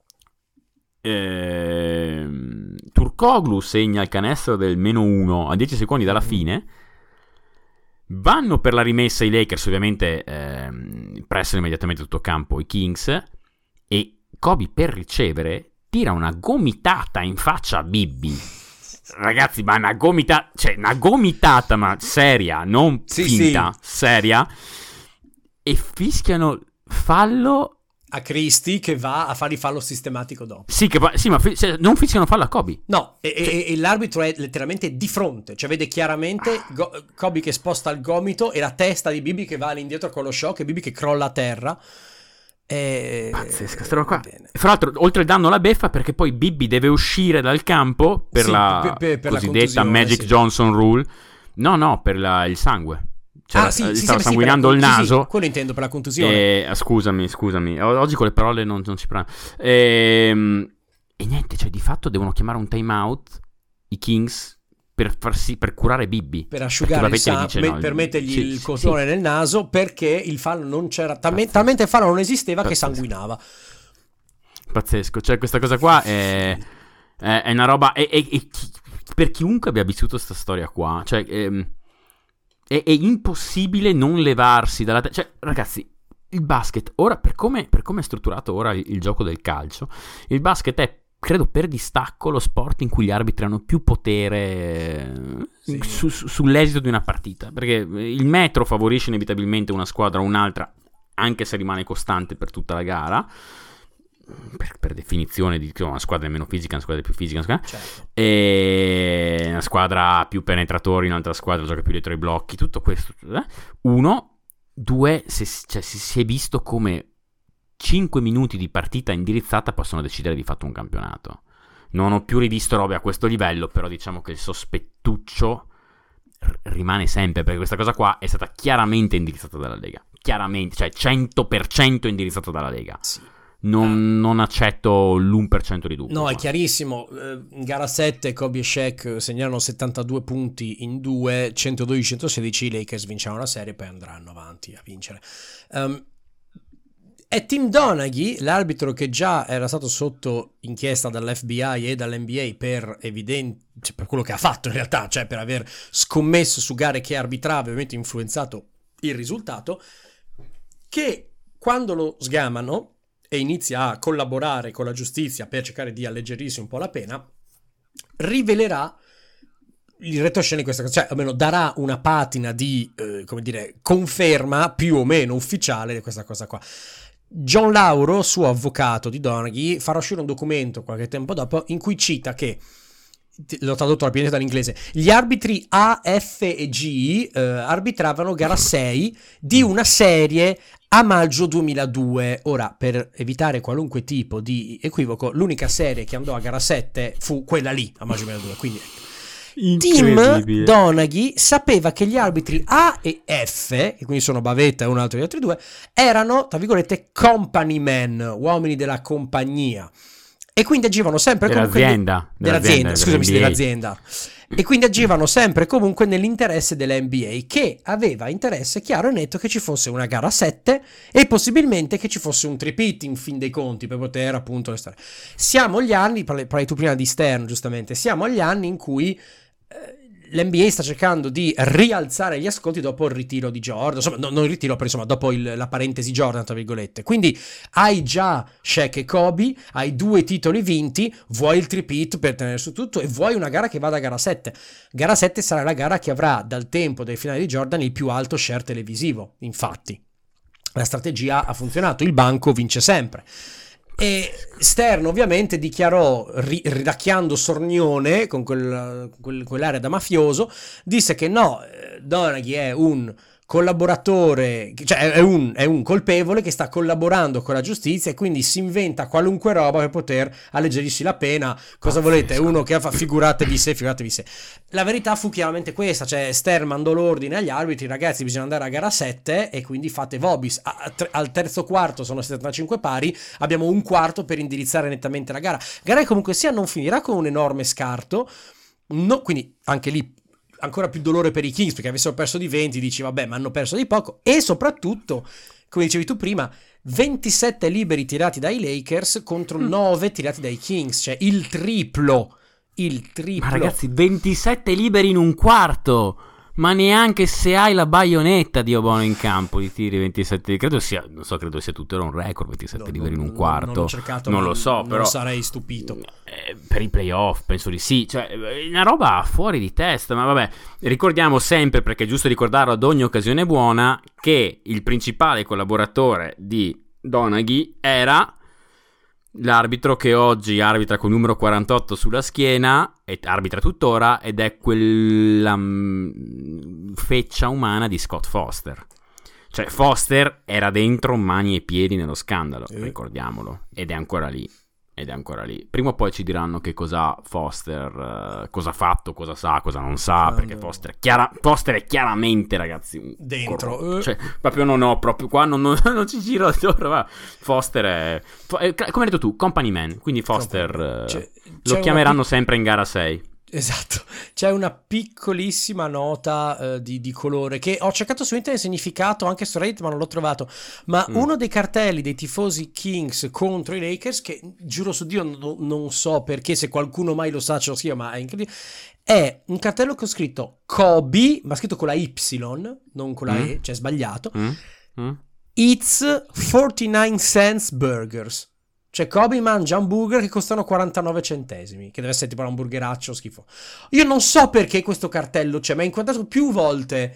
ehm, Turkoglu segna il canestro del meno uno a dieci secondi dalla fine. Vanno per la rimessa i Lakers, ovviamente ehm, pressano immediatamente tutto campo i Kings. E Kobe, per ricevere, tira una gomitata in faccia a Bibby. Ragazzi, ma una gomitata, cioè una gomitata, ma seria, non sì, finta, sì. seria. E fischiano fallo a Christie, che va a fare il fallo sistematico dopo. Sì, che, sì ma fi- cioè, non fischiano fallo a Kobe. No, e, cioè, e, e l'arbitro è letteralmente di fronte, cioè vede chiaramente ah. Go- Kobe che sposta il gomito e la testa di Bibby che va all'indietro con lo shock e Bibby che crolla a terra. E... pazzesca sta roba qua. Fra l'altro, oltre il danno alla beffa, perché poi Bibby deve uscire dal campo per sì, la per, per, per cosiddetta la Magic sì. Johnson rule. No, no, per la, il sangue. Cioè, ah, sì, gli sì, stava sì, sanguinando sì, il naso. Sì, quello intendo per la contusione. E, scusami, scusami. Oggi con le parole non, non ci parlo. E, e niente, cioè di fatto devono chiamare un timeout i Kings per, farsi, per curare Bibby. Per asciugare il sangue, dice, no, per mettergli sì, il sì, cotone sì. nel naso, perché il fallo non c'era. Talmente, talmente il fallo non esisteva Pazzesco. Che sanguinava. Pazzesco. Cioè questa cosa qua è, è, è una roba... E, e, e chi, per chiunque abbia vissuto questa storia qua, cioè... Ehm, È, è impossibile non levarsi dalla te- cioè ragazzi, il basket ora, per come, per come è strutturato ora il, il gioco del calcio, il basket è, credo, per distacco lo sport in cui gli arbitri hanno più potere sì. su, su, sull'esito di una partita, perché il metro favorisce inevitabilmente una squadra o un'altra, anche se rimane costante per tutta la gara. Per, per definizione di una squadra è meno fisica, una squadra è più fisica, una squadra, certo. E una squadra ha più penetratori, un'altra squadra gioca più dietro ai blocchi, tutto questo. Eh? Uno, due, se, cioè, si, si è visto come cinque minuti di partita indirizzata possono decidere di fatto un campionato. Non ho più rivisto robe a questo livello, però diciamo che il sospettuccio r- rimane sempre, perché questa cosa qua è stata chiaramente indirizzata dalla Lega, chiaramente, cioè cento per cento indirizzata dalla Lega. Sì. Non, non accetto l'uno per cento di dubbio. No, è chiarissimo. In gara sette Kobe e Shaq segnarono settantadue punti in due, centododici centosedici, i Lakers vincevano la serie e poi andranno avanti a vincere. Um, è Tim Donaghy, l'arbitro che già era stato sotto inchiesta dall'F B I e dall'N B A per evidente, cioè per quello che ha fatto in realtà, cioè per aver scommesso su gare che arbitrava, ovviamente influenzato il risultato, che quando lo sgamano e inizia a collaborare con la giustizia per cercare di alleggerirsi un po' la pena, rivelerà il retroscena di questa cosa, cioè almeno darà una patina di, eh, come dire, conferma più o meno ufficiale di questa cosa qua. John Lauro, suo avvocato di Donaghy, farà uscire un documento qualche tempo dopo in cui cita che, l'ho tradotto rapidamente dall'inglese, gli arbitri A, F e G eh, arbitravano gara sei di una serie a maggio duemiladue. Ora, per evitare qualunque tipo di equivoco, l'unica serie che andò a gara sette fu quella lì, a maggio duemiladue, quindi Tim Donaghy sapeva che gli arbitri A e F, che quindi sono Bavetta e un altro degli altri due, erano, tra virgolette, company men, uomini della compagnia, e quindi agivano sempre comunque dell'azienda, dell'azienda, dell'azienda scusami, sì, dell'N B A. dell'azienda, e quindi agivano sempre comunque nell'interesse dell'N B A, che aveva interesse chiaro e netto che ci fosse una gara sette e possibilmente che ci fosse un tripit in fin dei conti per poter appunto restare. Siamo agli anni, parlai tu prima di Stern giustamente, siamo agli anni in cui l'N B A sta cercando di rialzare gli ascolti dopo il ritiro di Jordan, insomma no, non il ritiro, però insomma dopo il, la parentesi Jordan tra virgolette, quindi hai già Shaq e Kobe, hai due titoli vinti, vuoi il tripit per tenere su tutto e vuoi una gara che vada a gara sette. Gara sette sarà la gara che avrà dal tempo dei finali di Jordan il più alto share televisivo, infatti la strategia ha funzionato, il banco vince sempre. E Stern ovviamente dichiarò, ri- ridacchiando sornione con quel, quel- quell'area da mafioso, disse che no, eh, Donaghy è un collaboratore, cioè è un, è un colpevole che sta collaborando con la giustizia e quindi si inventa qualunque roba per poter alleggerirsi la pena. Cosa volete? Uno che fa figuratevi se, figuratevi se. La verità fu chiaramente questa, cioè Stern mandò l'ordine agli arbitri: ragazzi, bisogna andare a gara sette e quindi fate vobis. A, a, al terzo quarto sono settantacinque pari, abbiamo un quarto per indirizzare nettamente la gara. Gara che comunque sia non finirà con un enorme scarto, no, quindi anche lì ancora più dolore per i Kings perché avessero perso di venti, dici vabbè, ma hanno perso di poco, e soprattutto, come dicevi tu prima, ventisette liberi tirati dai Lakers contro nove tirati dai Kings, cioè il triplo, il triplo. Ma ragazzi, ventisette liberi in un quarto, ma neanche se hai la baionetta, Dio buono, in campo di tiri ventisette, credo sia, non so, credo sia tuttora un record, ventisette no, liberi in un quarto. Non l'ho cercato, non lo so, non però sarei stupito. Eh, per i playoff penso di sì, cioè una roba fuori di testa, ma vabbè, ricordiamo sempre, perché è giusto ricordarlo ad ogni occasione buona, che il principale collaboratore di Donaghy era l'arbitro che oggi arbitra con numero quarantotto sulla schiena e arbitra tuttora, ed è quella mm, feccia umana di Scott Foster. Cioè Foster era dentro mani e piedi nello scandalo, eh. ricordiamolo, ed è ancora lì. Ed è ancora lì. Prima o poi ci diranno che cosa Foster, uh, cosa ha fatto, cosa sa, cosa non sa, ah, perché no. Foster, chiara, Foster è chiaramente, ragazzi, un dentro. Corro, cioè, proprio non ho, proprio qua non, non, non ci giro attorno. Va. Foster è, è, come hai detto tu, company man, quindi Foster uh, c'è, lo c'è chiameranno pic- sempre in gara sei. Esatto, c'è una piccolissima nota uh, di, di colore che ho cercato su internet il significato anche su Reddit ma non l'ho trovato, ma mm. uno dei cartelli dei tifosi Kings contro i Lakers, che giuro su Dio no, non so perché, se qualcuno mai lo sa ce lo sia, ma è incredibile, è un cartello che ho scritto Kobe, ma scritto con la Y, non con la mm. E, cioè sbagliato, mm. Mm. It's forty-nine cents burgers. Cioè Kobe mangia hamburger che costano quarantanove centesimi, che deve essere tipo un hamburgeraccio schifo. Io non so perché questo cartello c'è, ma è inquadrato più volte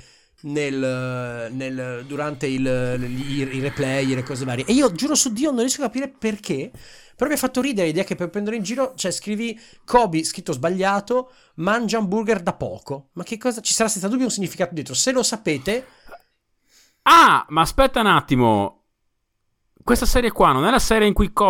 nel, nel, durante il, i, i replay e le cose varie. E io giuro su Dio non riesco a capire perché, però mi ha fatto ridere l'idea che per prendere in giro, cioè scrivi Kobe scritto sbagliato, mangia hamburger da poco. Ma che cosa? Ci sarà senza dubbio un significato dietro. Se lo sapete... Ah, ma aspetta un attimo... Questa serie qua non è la serie in cui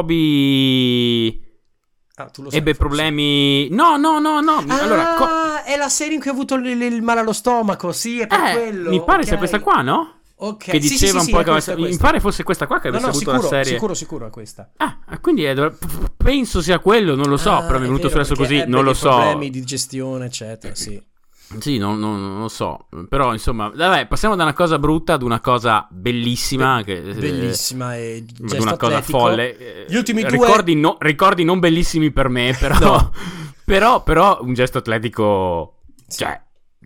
Kobe ah, tu lo sai, ebbe forse. problemi? No, no, no, no. Ah, allora, co- è la serie in cui ha avuto il, il male allo stomaco, sì, è per eh, quello. Mi pare okay. sia questa qua, no? Ok. Che diceva sì, sì, un sì, po' questa, che questa. Mi pare fosse questa qua che avesse no, no, avuto sicuro, la serie. Sicuro, sicuro è questa. Ah, quindi è, penso sia quello, non lo so, ah, però mi è venuto adesso così, non lo so. Problemi di gestione, eccetera, sì. Sì, non, non, non lo so, però insomma, vabbè, passiamo da una cosa brutta ad una cosa bellissima, Be- che, bellissima e ad una cosa atletico. folle. Gli ultimi due ricordi, no, ricordi non bellissimi per me, però, no. però, però un gesto atletico, cioè,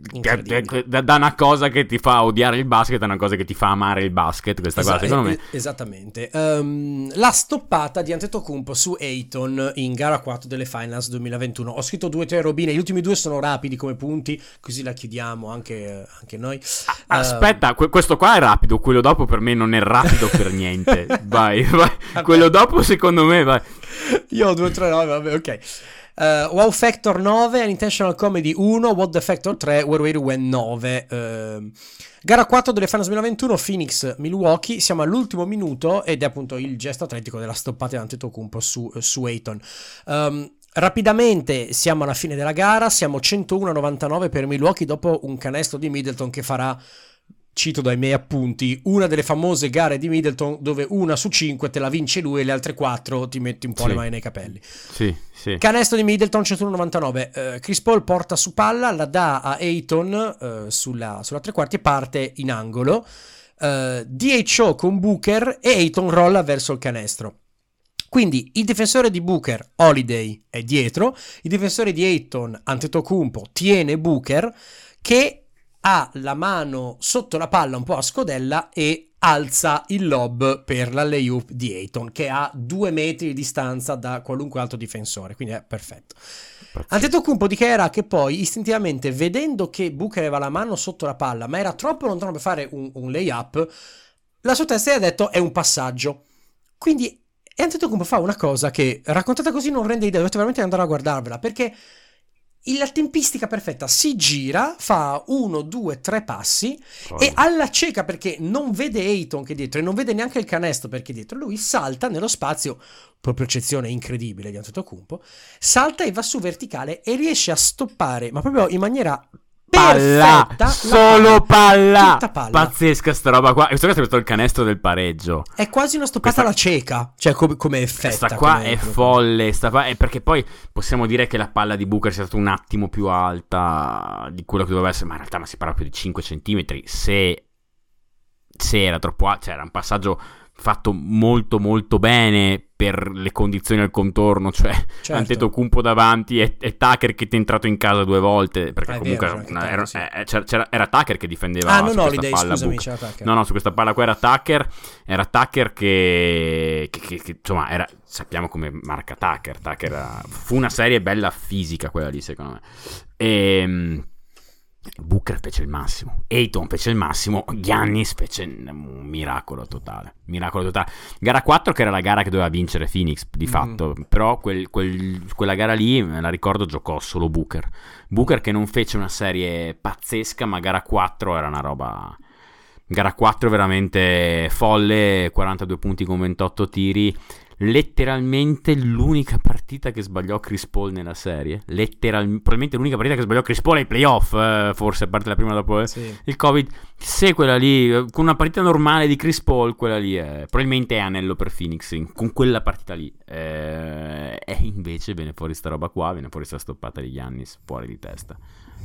da, da una cosa che ti fa odiare il basket a una cosa che ti fa amare il basket, questa esatto, cosa secondo me. Esattamente. Um, la stoppata di Antetokounmpo su Ayton in gara quattro delle Finals duemilaventuno. Ho scritto due o tre robine, gli ultimi due sono rapidi come punti, così la chiudiamo anche, anche noi. Ah, aspetta, um, questo qua è rapido, quello dopo per me non è rapido per niente. Vai, vai. Quello dopo secondo me, vai. Io ho due o tre robe, vabbè, ok. Uh, Wow Factor nove, Unintentional Comedy uno, What the Factor tre, Where Were You When nove. Uh, gara quattro delle Finals duemilaventuno, Phoenix Milwaukee. Siamo all'ultimo minuto ed è appunto il gesto atletico della stoppata di Antetokounmpo su, su Ayton. Um, rapidamente siamo alla fine della gara, siamo centouno a novantanove per Milwaukee dopo un canestro di Middleton che farà, cito dai miei appunti, una delle famose gare di Middleton dove una su cinque te la vince lui e le altre quattro ti metti un po' sì. le mani nei capelli. Sì, sì. Canestro di Middleton, centouno a novantanove. Uh, Chris Paul porta su palla, la dà a Ayton uh, sulla, sulla tre quarti e parte in angolo. Uh, D H O con Booker e Ayton rolla verso il canestro. Quindi il difensore di Booker, Holiday, è dietro. Il difensore di Ayton, Antetokounmpo, tiene Booker che ha la mano sotto la palla un po' a scodella e alza il lob per la layup di Ayton, che ha due metri di distanza da qualunque altro difensore, quindi è perfetto. Antetokounmpo dichiara che poi istintivamente, vedendo che Booker aveva la mano sotto la palla ma era troppo lontano per fare un, un layup, la sua testa gli ha detto è un passaggio. Quindi E Antetokounmpo fa una cosa che, raccontata così, non rende idea, dovete veramente andare a guardarvela, perché la tempistica perfetta, si gira, fa uno, due, tre passi Poi. e alla cieca, perché non vede Ayton che è dietro e non vede neanche il canestro perché è dietro, lui salta nello spazio, proprio eccezione incredibile di Antetokounmpo, salta e va su verticale e riesce a stoppare, ma proprio in maniera Palla, perfetta, solo palla. Tutta palla. Pazzesca sta roba qua. E questo è stato il canestro del pareggio. È quasi una stoppata Questa- alla cieca, cioè come, come effetta. Questa qua come- è come- folle, sta qua- è perché poi possiamo dire che la palla di Booker sia stata un attimo più alta di quello che doveva essere, ma in realtà ma si parla più di cinque centimetri. Se, se era troppo alto, cioè era un passaggio fatto molto molto bene per le condizioni al contorno, cioè Certo. Antetokounmpo davanti e, e Tucker che ti è entrato in casa due volte, perché Ah, è comunque vero, c'era era, anche era, Tucker, sì. eh, c'era- c'era- era Tucker che difendeva Ah, non su ho questa l'idea, palla scusami, Booker. c'era Tucker. No, no, su questa palla qua era Tucker, era Tucker che, che, che- che, insomma, era, sappiamo come marca Tucker, Tucker era- fu una serie bella fisica quella lì, secondo me. E Booker fece il massimo, Ayton fece il massimo, Giannis fece un miracolo totale, miracolo totale. Gara quattro che era la gara che doveva vincere Phoenix di fatto, Mhm. però quel- quel- quella gara lì, me la ricordo, giocò solo Booker. Booker che non fece una serie pazzesca, ma gara quattro era una roba... Gara quattro veramente folle, quarantadue punti con ventotto tiri, letteralmente l'unica partita che sbagliò Chris Paul nella serie, letteralmente, probabilmente l'unica partita che sbagliò Chris Paul ai playoff, eh, forse a parte la prima dopo eh, Sì. il Covid. Se quella lì, eh, con una partita normale di Chris Paul, quella lì è, probabilmente è anello per Phoenix, in- con quella partita lì, eh, e invece viene fuori sta roba qua, viene fuori sta stoppata di Giannis, fuori di testa.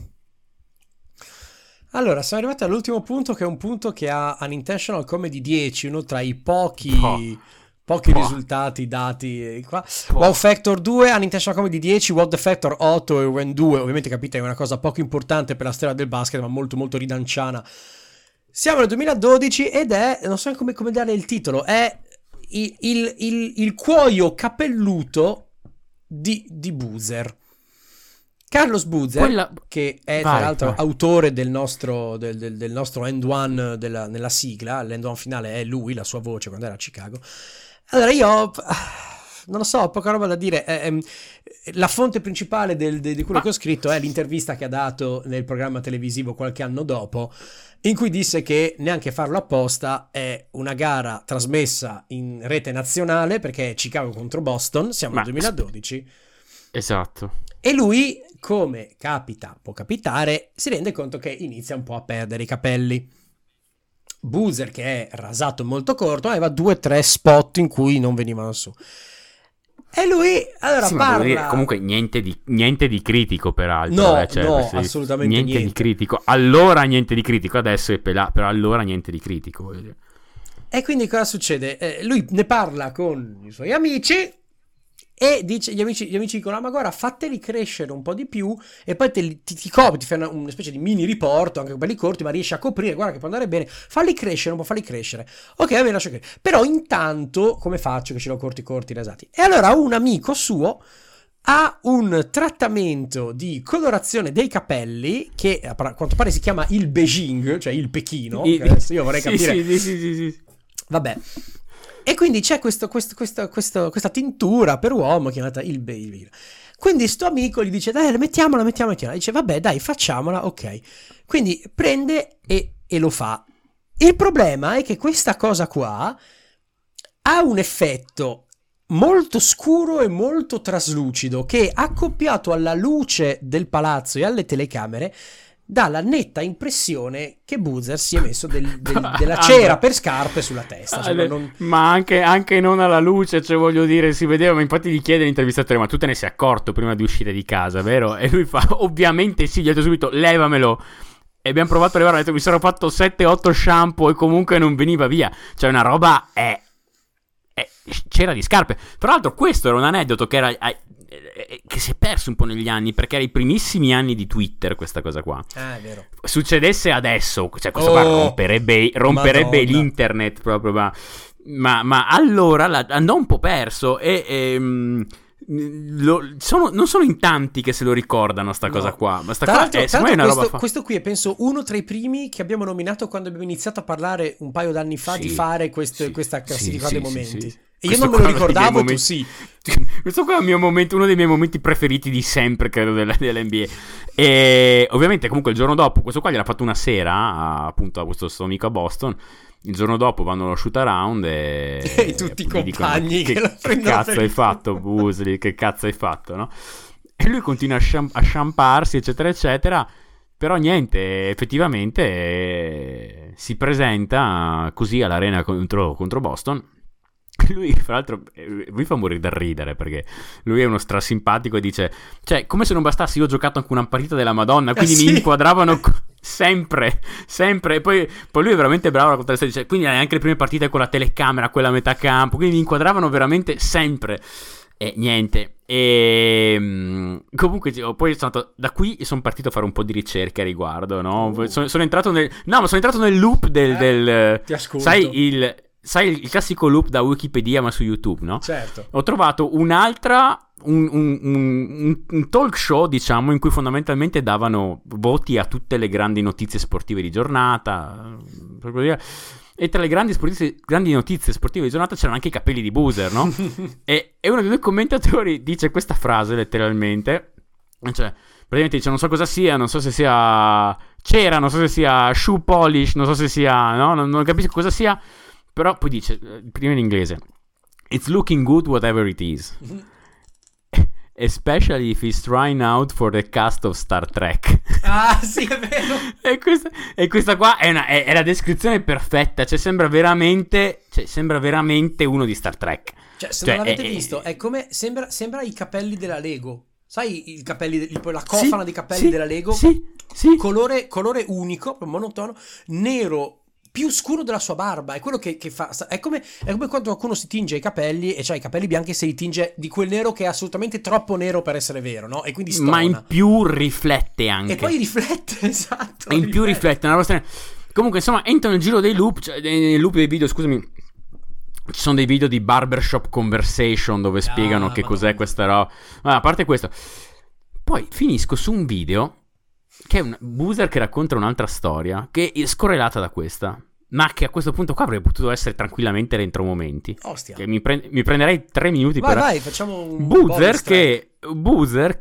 Allora, siamo arrivati all'ultimo punto, che è un punto che ha Unintentional Comedy dieci, uno tra i pochi, Oh. pochi Oh. risultati dati eh, qua. Oh. Wow Factor due, Unintentional Comedy dieci, What the Factor otto e When due. Ovviamente capite è una cosa poco importante per la storia del basket, ma molto molto ridanciana. Siamo nel duemiladodici ed è, non so come, come dare il titolo, è il, il, il, il cuoio capelluto di, di Boozer. Carlos Boozer, Quella- che è Vai, tra l'altro vai. autore del nostro, del, del- del nostro end one della, nella sigla, l'end one finale è lui, la sua voce quando era a Chicago. Allora io ho- non lo so, ho poca roba da dire. Eh, ehm, la fonte principale del- de- di quello Ma- che ho scritto è l'intervista che ha dato nel programma televisivo qualche anno dopo, in cui disse che neanche farlo apposta è una gara trasmessa in rete nazionale, perché è Chicago contro Boston, siamo Ma- nel duemiladodici. Esatto. E lui, come capita, può capitare, si rende conto che inizia un po' a perdere i capelli. Boozer, che è rasato molto corto, aveva due o tre spot in cui non venivano su. E lui, allora Sì, ma voglio parla... dire, comunque niente di, niente di critico peraltro. No, eh, cioè, no, questi- assolutamente niente, niente. di critico. Allora niente di critico, adesso è pelà, però allora niente di critico. Voglio dire. E quindi cosa succede? Eh, lui ne parla con i suoi amici e dice, gli amici, gli amici dicono: ah, ma guarda, fateli crescere un po' di più e poi te li, ti, ti copri, ti fai una, una specie di mini riporto, anche belli corti, ma riesci a coprire, guarda che può andare bene, falli crescere un po', falli crescere. Ok, va bene, lascio crescere. Però intanto, come faccio che ce l'ho corti, corti, rasati? E allora un amico suo ha un trattamento di colorazione dei capelli che a quanto pare si chiama il Beijing, cioè il Pechino, I- che adesso io vorrei sì, capire... Sì, sì, sì, sì, sì. Vabbè. E quindi c'è questo, questo, questo, questo- questa tintura per uomo chiamata il Baby. Quindi sto amico gli dice: dai, mettiamola, mettiamola, mettiamola. Dice: vabbè, dai, facciamola, ok. Quindi prende e, e lo fa. Il problema è che questa cosa qua ha un effetto molto scuro e molto traslucido che, accoppiato alla luce del palazzo e alle telecamere, dà la netta impressione che Boozer si è messo del- del- della cera per scarpe sulla testa. Cioè, Ah, non- Ma anche, anche non alla luce, cioè voglio dire, si vedeva, ma infatti gli chiede l'intervistatore: ma tu te ne sei accorto prima di uscire di casa, vero? E lui fa: ovviamente sì, gli ho detto subito, levamelo. E abbiamo provato a levarlo, ho detto, mi sono fatto sette otto shampoo e comunque non veniva via. Cioè una roba è... è c'era di scarpe. Tra l'altro questo era un aneddoto che era... eh, che si è perso un po' negli anni, perché era i primissimi anni di Twitter questa cosa qua. Ah, è vero. Succedesse adesso, cioè questo Oh, qua romperebbe, romperebbe Madonna. l'internet proprio, ma, ma, ma allora la- andò un po' perso e... ehm, lo- sono- non sono in tanti che se lo ricordano sta No. cosa qua, ma sta Tra qua l'altro, è, tra secondo me è l'altro una roba questo, fa- questo qui è penso uno tra i primi che abbiamo nominato quando abbiamo iniziato a parlare un paio d'anni fa Sì, di fare quest- sì, questa sì, classifica sì, dei sì, momenti. sì. E io non me lo ricordavo, tu momenti... sì. Questo qua è il mio momento, uno dei miei momenti preferiti di sempre, credo, della, dell'N B A. E ovviamente comunque il giorno dopo, questo qua gliel'ha fatto una sera, a, appunto a questo suo amico a Boston. Il giorno dopo vanno allo shoot around e, e tutti i compagni dicono, che, che, che cazzo hai fatto, Busley, che cazzo hai fatto, no? E lui continua a, sciam- a sciamparsi, eccetera, eccetera. Però niente, effettivamente eh, si presenta così all'arena contro, contro Boston. Lui, fra l'altro, mi fa morire da ridere perché lui è uno strasimpatico e dice: cioè, come se non bastasse, io ho giocato anche una partita della Madonna, quindi eh sì. mi inquadravano sempre, sempre. E poi, poi lui è veramente bravo a raccontare le storie, quindi anche le prime partite con la telecamera, quella a metà campo, quindi mi inquadravano veramente sempre. E niente. E comunque poi sono andato, da qui sono partito a fare un po' di ricerche a riguardo, no? Uh. Sono, sono entrato nel no, ma sono entrato nel loop del, eh, del ti ascolto. Sai il sai il classico loop da Wikipedia ma su YouTube, no? Certo. Ho trovato un'altra un, un, un, un talk show, diciamo, in cui fondamentalmente davano voti a tutte le grandi notizie sportive di giornata. Per così dire. E tra le grandi, sportizie, grandi notizie sportive di giornata c'erano anche i capelli di Boozer, no? e, e uno dei due commentatori dice questa frase letteralmente, cioè praticamente dice: non so cosa sia, non so se sia cera, non so se sia shoe polish, non so se sia, no? Non, non capisco cosa sia, però poi dice, prima in inglese: it's looking good whatever it is. Especially if he's trying out for the cast of Star Trek. Ah, sì, è vero. e, questa, e questa qua è, una, è, è la descrizione perfetta. Cioè, sembra veramente. Cioè, sembra veramente uno di Star Trek. Cioè, se cioè, non l'avete è, visto, è come. Sembra, sembra i capelli della Lego. Sai, i capelli, il, la cofana sì, dei capelli sì, della Lego? Sì, sì. Colore, colore unico, monotono, nero. Più scuro della sua barba, è quello che, che fa. È come, è come quando qualcuno si tinge i capelli e c'ha i capelli bianchi e se li tinge di quel nero che è assolutamente troppo nero per essere vero, no? E quindi stona. Ma in più riflette anche. E poi riflette, esatto. E in riflette. più riflette, una roba. Comunque, insomma, entro nel giro dei loop, cioè nei loop dei video, scusami. Ci sono dei video di barbershop conversation dove ah, spiegano che madonna. Cos'è questa roba. Ma a parte questo, poi finisco su un video che è un Boozer che racconta un'altra storia che è scorrelata da questa, ma che a questo punto qua avrebbe potuto essere tranquillamente dentro momenti. Ostia. Che mi, pre- mi prenderei tre minuti vai, per... Vai, facciamo un Boozer che, Boozer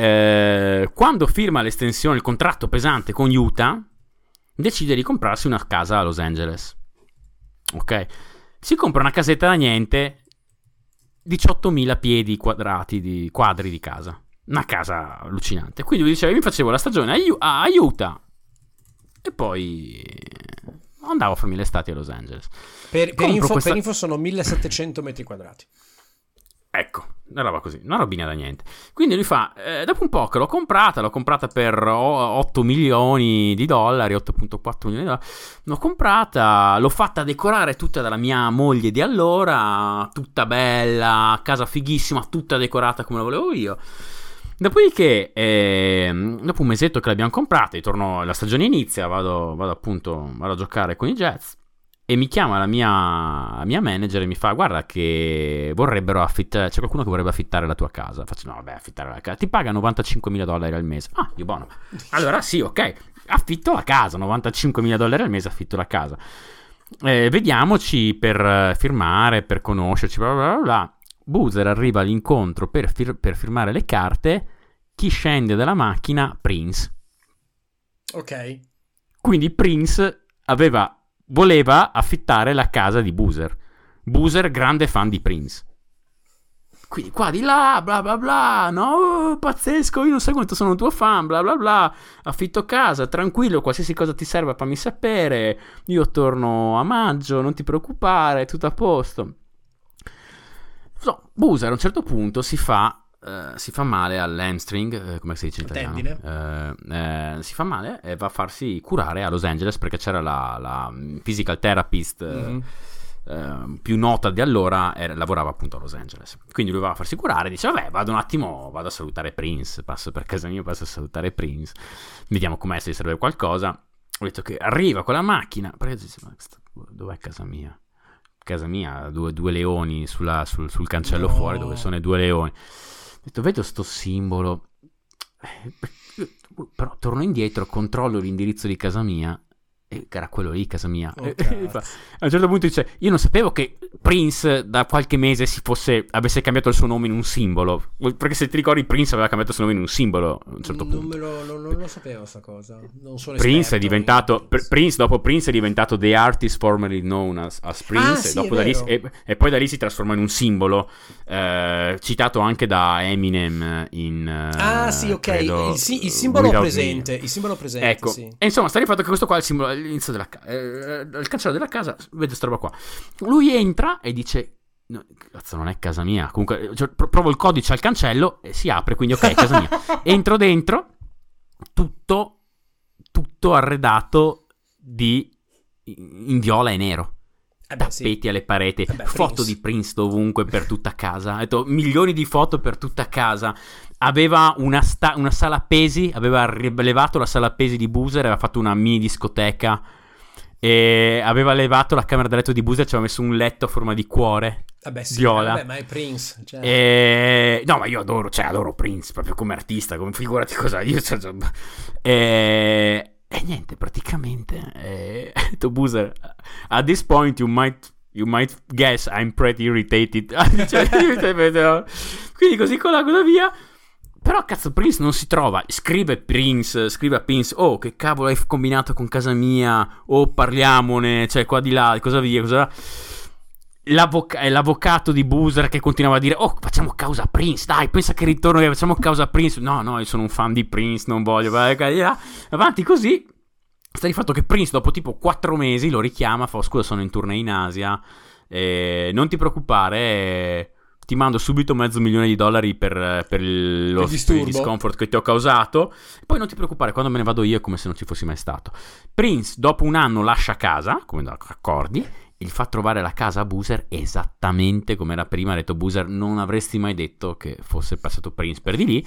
che eh, quando firma l'estensione, il contratto pesante con Utah, decide di comprarsi una casa a Los Angeles. Ok? Si compra una casetta da niente, diciottomila piedi quadrati di quadri di casa. Una casa allucinante. Quindi lui diceva: mi facevo la stagione a Utah e poi andavo a farmi l'estate a Los Angeles. Per, per, info, questa... per info sono millesettecento metri quadrati. Ecco, una roba così, una robina da niente. Quindi lui fa, eh, dopo un po' che l'ho comprata, l'ho comprata per otto milioni di dollari, otto virgola quattro milioni di dollari, l'ho comprata, l'ho fatta decorare tutta dalla mia moglie di allora, tutta bella, casa fighissima, tutta decorata come la volevo io. Dopodiché, eh, dopo un mesetto che l'abbiamo comprata, ritorno, la stagione inizia, vado, vado appunto vado a giocare con i Jets e mi chiama la mia, la mia manager e mi fa: guarda che vorrebbero affittare, c'è qualcuno che vorrebbe affittare la tua casa. Faccio: no, vabbè, affittare la casa, ti paga novantacinquemila dollari al mese. Ah, io buono. Allora sì, ok, affitto la casa, novantacinquemila dollari al mese, affitto la casa. Eh, vediamoci per firmare, per conoscerci, bla bla bla bla. Boozer arriva all'incontro per, fir- per firmare le carte. Chi scende dalla macchina? Prince. Ok. Quindi Prince aveva, voleva affittare la casa di Boozer. Boozer, grande fan di Prince. Quindi qua di là, bla bla bla, no, pazzesco, io non so quanto sono un tuo fan, bla bla bla, affitto casa, tranquillo, qualsiasi cosa ti serva fammi sapere, io torno a maggio, non ti preoccupare, tutto a posto. So, Boozer a un certo punto si fa uh, si fa male all'hamstring, eh, come si dice in italiano, uh, uh, si fa male e va a farsi curare a Los Angeles perché c'era la, la physical therapist mm-hmm. uh, uh, più nota di allora, era, lavorava appunto a Los Angeles, quindi lui va a farsi curare, dice vabbè vado un attimo, vado a salutare Prince, passo per casa mia, passo a salutare Prince, vediamo com'è, se gli serve qualcosa. Ho detto che arriva con la macchina, perché dice, ma dov'è casa mia? Casa mia, due, due leoni sulla, sul, sul cancello no. fuori dove sono i due leoni. Ho detto, vedo sto simbolo, però torno indietro, controllo l'indirizzo di casa mia E era quello lì, casa mia. Oh, E- e fa- cazzo. a un certo punto dice: io non sapevo che Prince da qualche mese si fosse avesse cambiato il suo nome in un simbolo. Perché se ti ricordi, Prince aveva cambiato il suo nome in un simbolo a un certo Non punto. me lo, non, non lo sapevo sta cosa. Non sono Prince è esperto diventato in Pr- Prince, dopo Prince è diventato the artist formerly known as, as Prince, Ah, e, sì, dopo è da lì, vero. e, e poi da lì si trasforma in un simbolo, eh, citato anche da Eminem in eh, Ah, sì, ok. credo, Il, si- il simbolo Without Me. presente. Il simbolo presente, Ecco, sì. e insomma, sta di fatto che questo qua è il simbolo all'inizio della casa, eh, il cancello della casa, vede sta roba qua. Lui entra e dice: no, cazzo, non è casa mia. Comunque, cioè, pro- provo il codice al cancello e si apre, quindi ok, è casa mia. Entro dentro, tutto, tutto arredato di in viola e nero. Eh beh, sì. Tappeti alle pareti, Eh beh, foto Prince. di Prince dovunque per tutta casa. Ha detto, milioni di foto per tutta casa. Aveva una, sta- una sala pesi, aveva rilevato la sala pesi di Boozer, aveva fatto una mini discoteca. E aveva levato la camera da letto di Boozer, ci aveva messo un letto a forma di cuore. Vabbè, sì. viola. Vabbè, ma è Prince. Cioè. E... no, ma io adoro, cioè adoro Prince proprio come artista, come figurati cosa io. Cioè, cioè... E... e niente, praticamente. E... ha detto Boozer, at this point you might. You might guess I'm pretty irritated. Cioè, quindi così con la cosa via. Però cazzo, Prince non si trova. Scrive Prince, scrive a Prince: oh, che cavolo hai combinato con casa mia? Oh, parliamone, cioè qua di là, cosa via, cosa. L'avvoc- è l'avvocato di Boozer che continuava a dire: oh, facciamo causa a Prince, dai, pensa che ritorno, facciamo causa a Prince. No, no, io sono un fan di Prince, non voglio. Vai, vai, vai. Avanti così. Sta di fatto che Prince dopo tipo quattro mesi lo richiama, fa: scusa, sono in tournée in Asia, eh, non ti preoccupare, eh, ti mando subito mezzo milione di dollari per, per il, lo, Il disturbo. per il discomfort che ti ho causato. Poi non ti preoccupare, quando me ne vado io è come se non ci fossi mai stato. Prince dopo un anno lascia casa, come da accordi, e gli fa trovare la casa a Boozer esattamente come era prima. Ha detto: Boozer, non avresti mai detto che fosse passato Prince per di lì.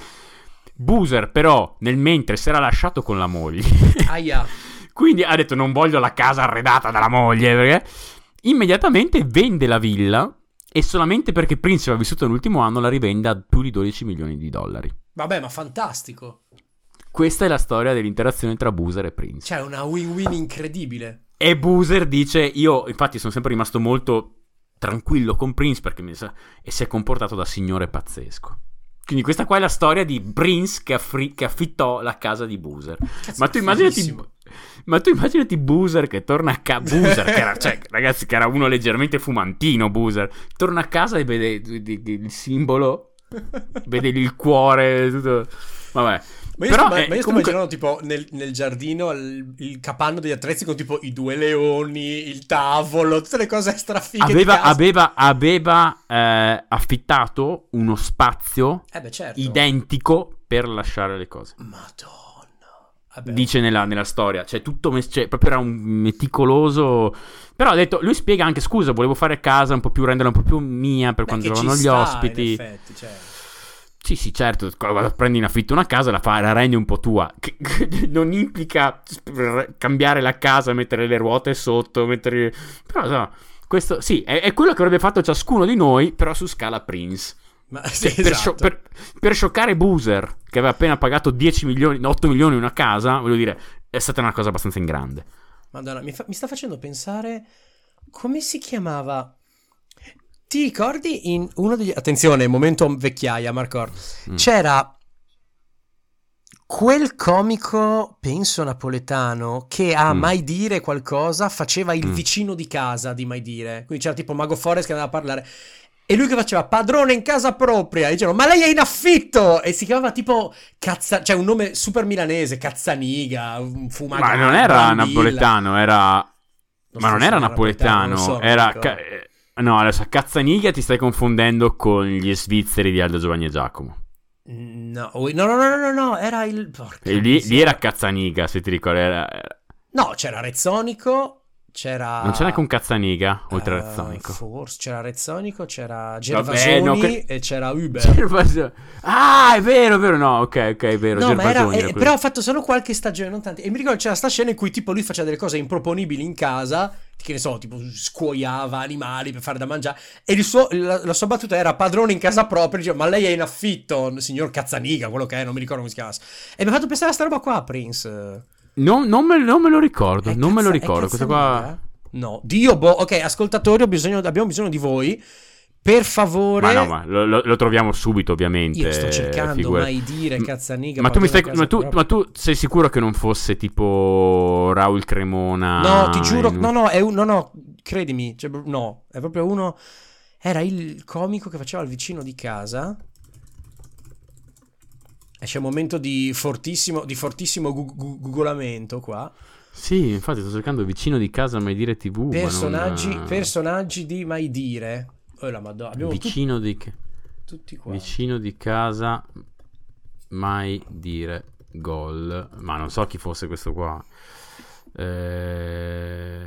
Boozer però nel mentre si era lasciato con la moglie. Aia. Quindi ha detto: non voglio la casa arredata dalla moglie, perché immediatamente vende la villa, e solamente perché Prince aveva vissuto nell'ultimo anno la rivende a più di dodici milioni di dollari. Vabbè, ma fantastico. Questa è la storia dell'interazione tra Boozer e Prince. Cioè, una win-win incredibile. E Boozer dice: io infatti sono sempre rimasto molto tranquillo con Prince perché mi sa... e si è comportato da signore pazzesco. Quindi questa qua è la storia di Prince che, affri- che affittò la casa di Boozer. Cazzo, Ma tu immaginati, fighissimo. ma tu immaginati Boozer che torna a casa. Boozer, che era, cioè, ragazzi, che era uno leggermente fumantino. Boozer torna a casa e vede il simbolo, vede il cuore, tutto. Vabbè. Ma io, Però, sto, ma eh, io sto comunque... immaginando tipo nel, nel giardino il, il capanno degli attrezzi con tipo i due leoni, il tavolo, tutte le cose strafighe di Aveva, casa. aveva, aveva eh, affittato uno spazio Eh beh, certo. identico per lasciare le cose. Madonna. Vabbè. Dice nella, nella storia, cioè tutto mes- cioè, proprio era un meticoloso. Però ha detto, lui spiega anche: scusa, volevo fare casa un po' più, renderla un po' più mia per Beh, quando che c'erano ci gli sta, ospiti. in effetti, cioè. Sì, sì, certo, quando prendi in affitto una casa la, fa, la rendi un po' tua. Che, che non implica sp- cambiare la casa, mettere le ruote sotto, mettere... Però no, questo sì, è, è quello che avrebbe fatto ciascuno di noi, però su scala Prince. Ma sì, Cioè, per, esatto. scio- per, per scioccare Boozer, che aveva appena pagato dieci milioni, otto milioni una casa, voglio dire, è stata una cosa abbastanza in grande. Madonna, mi, fa- mi sta facendo pensare come si chiamava. Ti ricordi in uno degli... Attenzione, momento vecchiaia, Marcor. Mm. C'era quel comico, penso napoletano, che a Mm. Mai Dire qualcosa faceva il Mm. vicino di casa di Mai Dire. Quindi c'era tipo Mago Forest che andava a parlare. E lui che faceva padrone in casa propria. E dicevano: ma lei è in affitto! E si chiamava tipo Cazza... cioè un nome super milanese, Cazzaniga, un Fumagalli, Ma non era Brambilla. napoletano, era... Non Ma so non se era era napoletano, napoletano, non so, non era... mi ricordo. ca- eh, No, adesso Cazzaniga ti stai confondendo con gli svizzeri di Aldo Giovanni e Giacomo. No, ui, no, no, no, no, no, no, era il... porca E lì, lì miseria. era Cazzaniga, se ti ricordi. Era... era- No, c'era Rezzonico, c'era... Non c'è neanche un Cazzaniga, oltre a eh, Rezzonico. Forse c'era Rezzonico, c'era Vabbè, Gervasoni no, che- e c'era Uber. Gervasoni. Ah, è vero, è vero, no, ok, ok, è vero. No, ma era, Gervasoni eh, era quello. però ha fatto solo qualche stagione, non tanti. E mi ricordo c'era sta scena in cui tipo lui faceva delle cose improponibili in casa, che ne so, tipo scuoiava animali per fare da mangiare, e il suo, la, la sua battuta era padrone in casa propria, diceva: ma lei è in affitto, signor Cazzaniga, quello che è, non mi ricordo come si chiama. E mi ha fatto pensare a sta roba qua, Prince. No, non, me, non me lo ricordo, È non cazza- me lo è ricordo. Questa qua... Cazzaniga? No, Dio, boh, ok, ascoltatori, ho bisogno, abbiamo bisogno di voi. Per favore. Ma no, ma lo, lo- lo troviamo subito, ovviamente. Io sto cercando figura- mai dire Cazzaniga. Ma tu, mi stai, portami a ma, casa tu, proprio. ma tu sei sicuro che non fosse tipo Raul Cremona? No, ti giuro, in- no, no, è un, no, no, credimi, cioè, no, è proprio uno. Era il comico che faceva il vicino di casa. E c'è un momento di fortissimo, di fortissimo gu- gu- googlamento qua. Sì, infatti sto cercando vicino di casa Mai Dire T V. Personaggi, ma non... personaggi di Mai Dire. Oh la Madonna, abbiamo tut- Vicino di... tutti qua. Vicino di casa Mai Dire Gol. Ma non so chi fosse questo qua. Eh...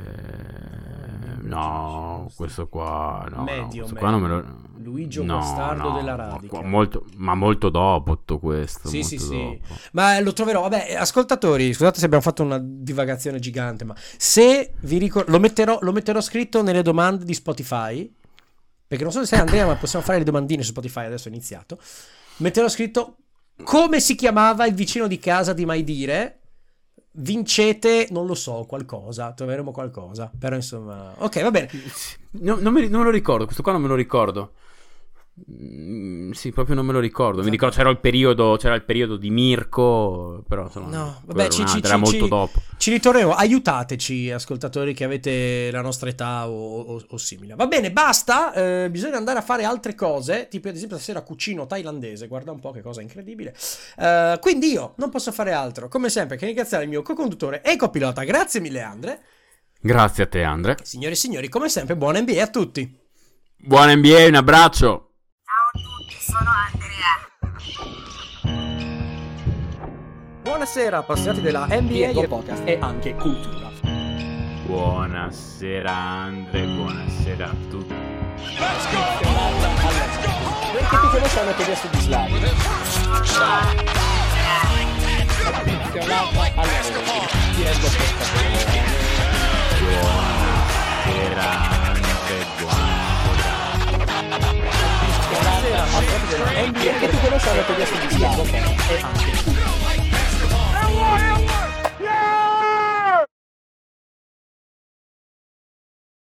No, questo qua no, Medio, no, questo medio. qua non me lo... Luigio no, Bastardo no, della ma Radica. qua- molto, ma molto dopo tutto questo. Sì, molto sì, sì. dopo. Ma lo troverò. Vabbè, ascoltatori, scusate se abbiamo fatto una divagazione gigante, ma se vi ricordo, lo metterò, lo metterò scritto nelle domande di Spotify. Perché non so se sai, Andrea, ma possiamo fare le domandine su Spotify. Adesso è iniziato. Metterò scritto come si chiamava il vicino di casa di Mai Dire. Vincete, non lo so, qualcosa. Troveremo qualcosa. Però insomma, ok, va bene. No, non, me, non me lo ricordo, questo qua non me lo ricordo. Mm, sì, proprio non me lo ricordo. Mi ricordo c'era il periodo, c'era il periodo di Mirko, però insomma, No, quello vabbè, era ci, un ci, altro, era ci- molto ci- dopo. ci ritorneremo. Aiutateci, ascoltatori che avete la nostra età o, o- o simile. Va bene, basta. eh, bisogna andare a fare altre cose. Tipo, ad esempio, stasera cucino thailandese. Guarda un po' che cosa incredibile. Eh, quindi io non posso fare altro, come sempre, che ringraziare il mio co-conduttore e copilota. Grazie mille, Andre. Grazie a te, Andre. Signore e signori, come sempre, buona N B A a tutti. Buona N B A, un abbraccio. Ciao a tutti, sono Andrea. Buonasera, appassionati della N B A podcast e anche cultura. Buonasera, Andre, buonasera a tutti. Perché tu conosci la teoria su di Slavi? Buonasera, Andre, buonasera. Buonasera, appassionati della N B A. Perché tu conosci la teoria su di Slavi? E anche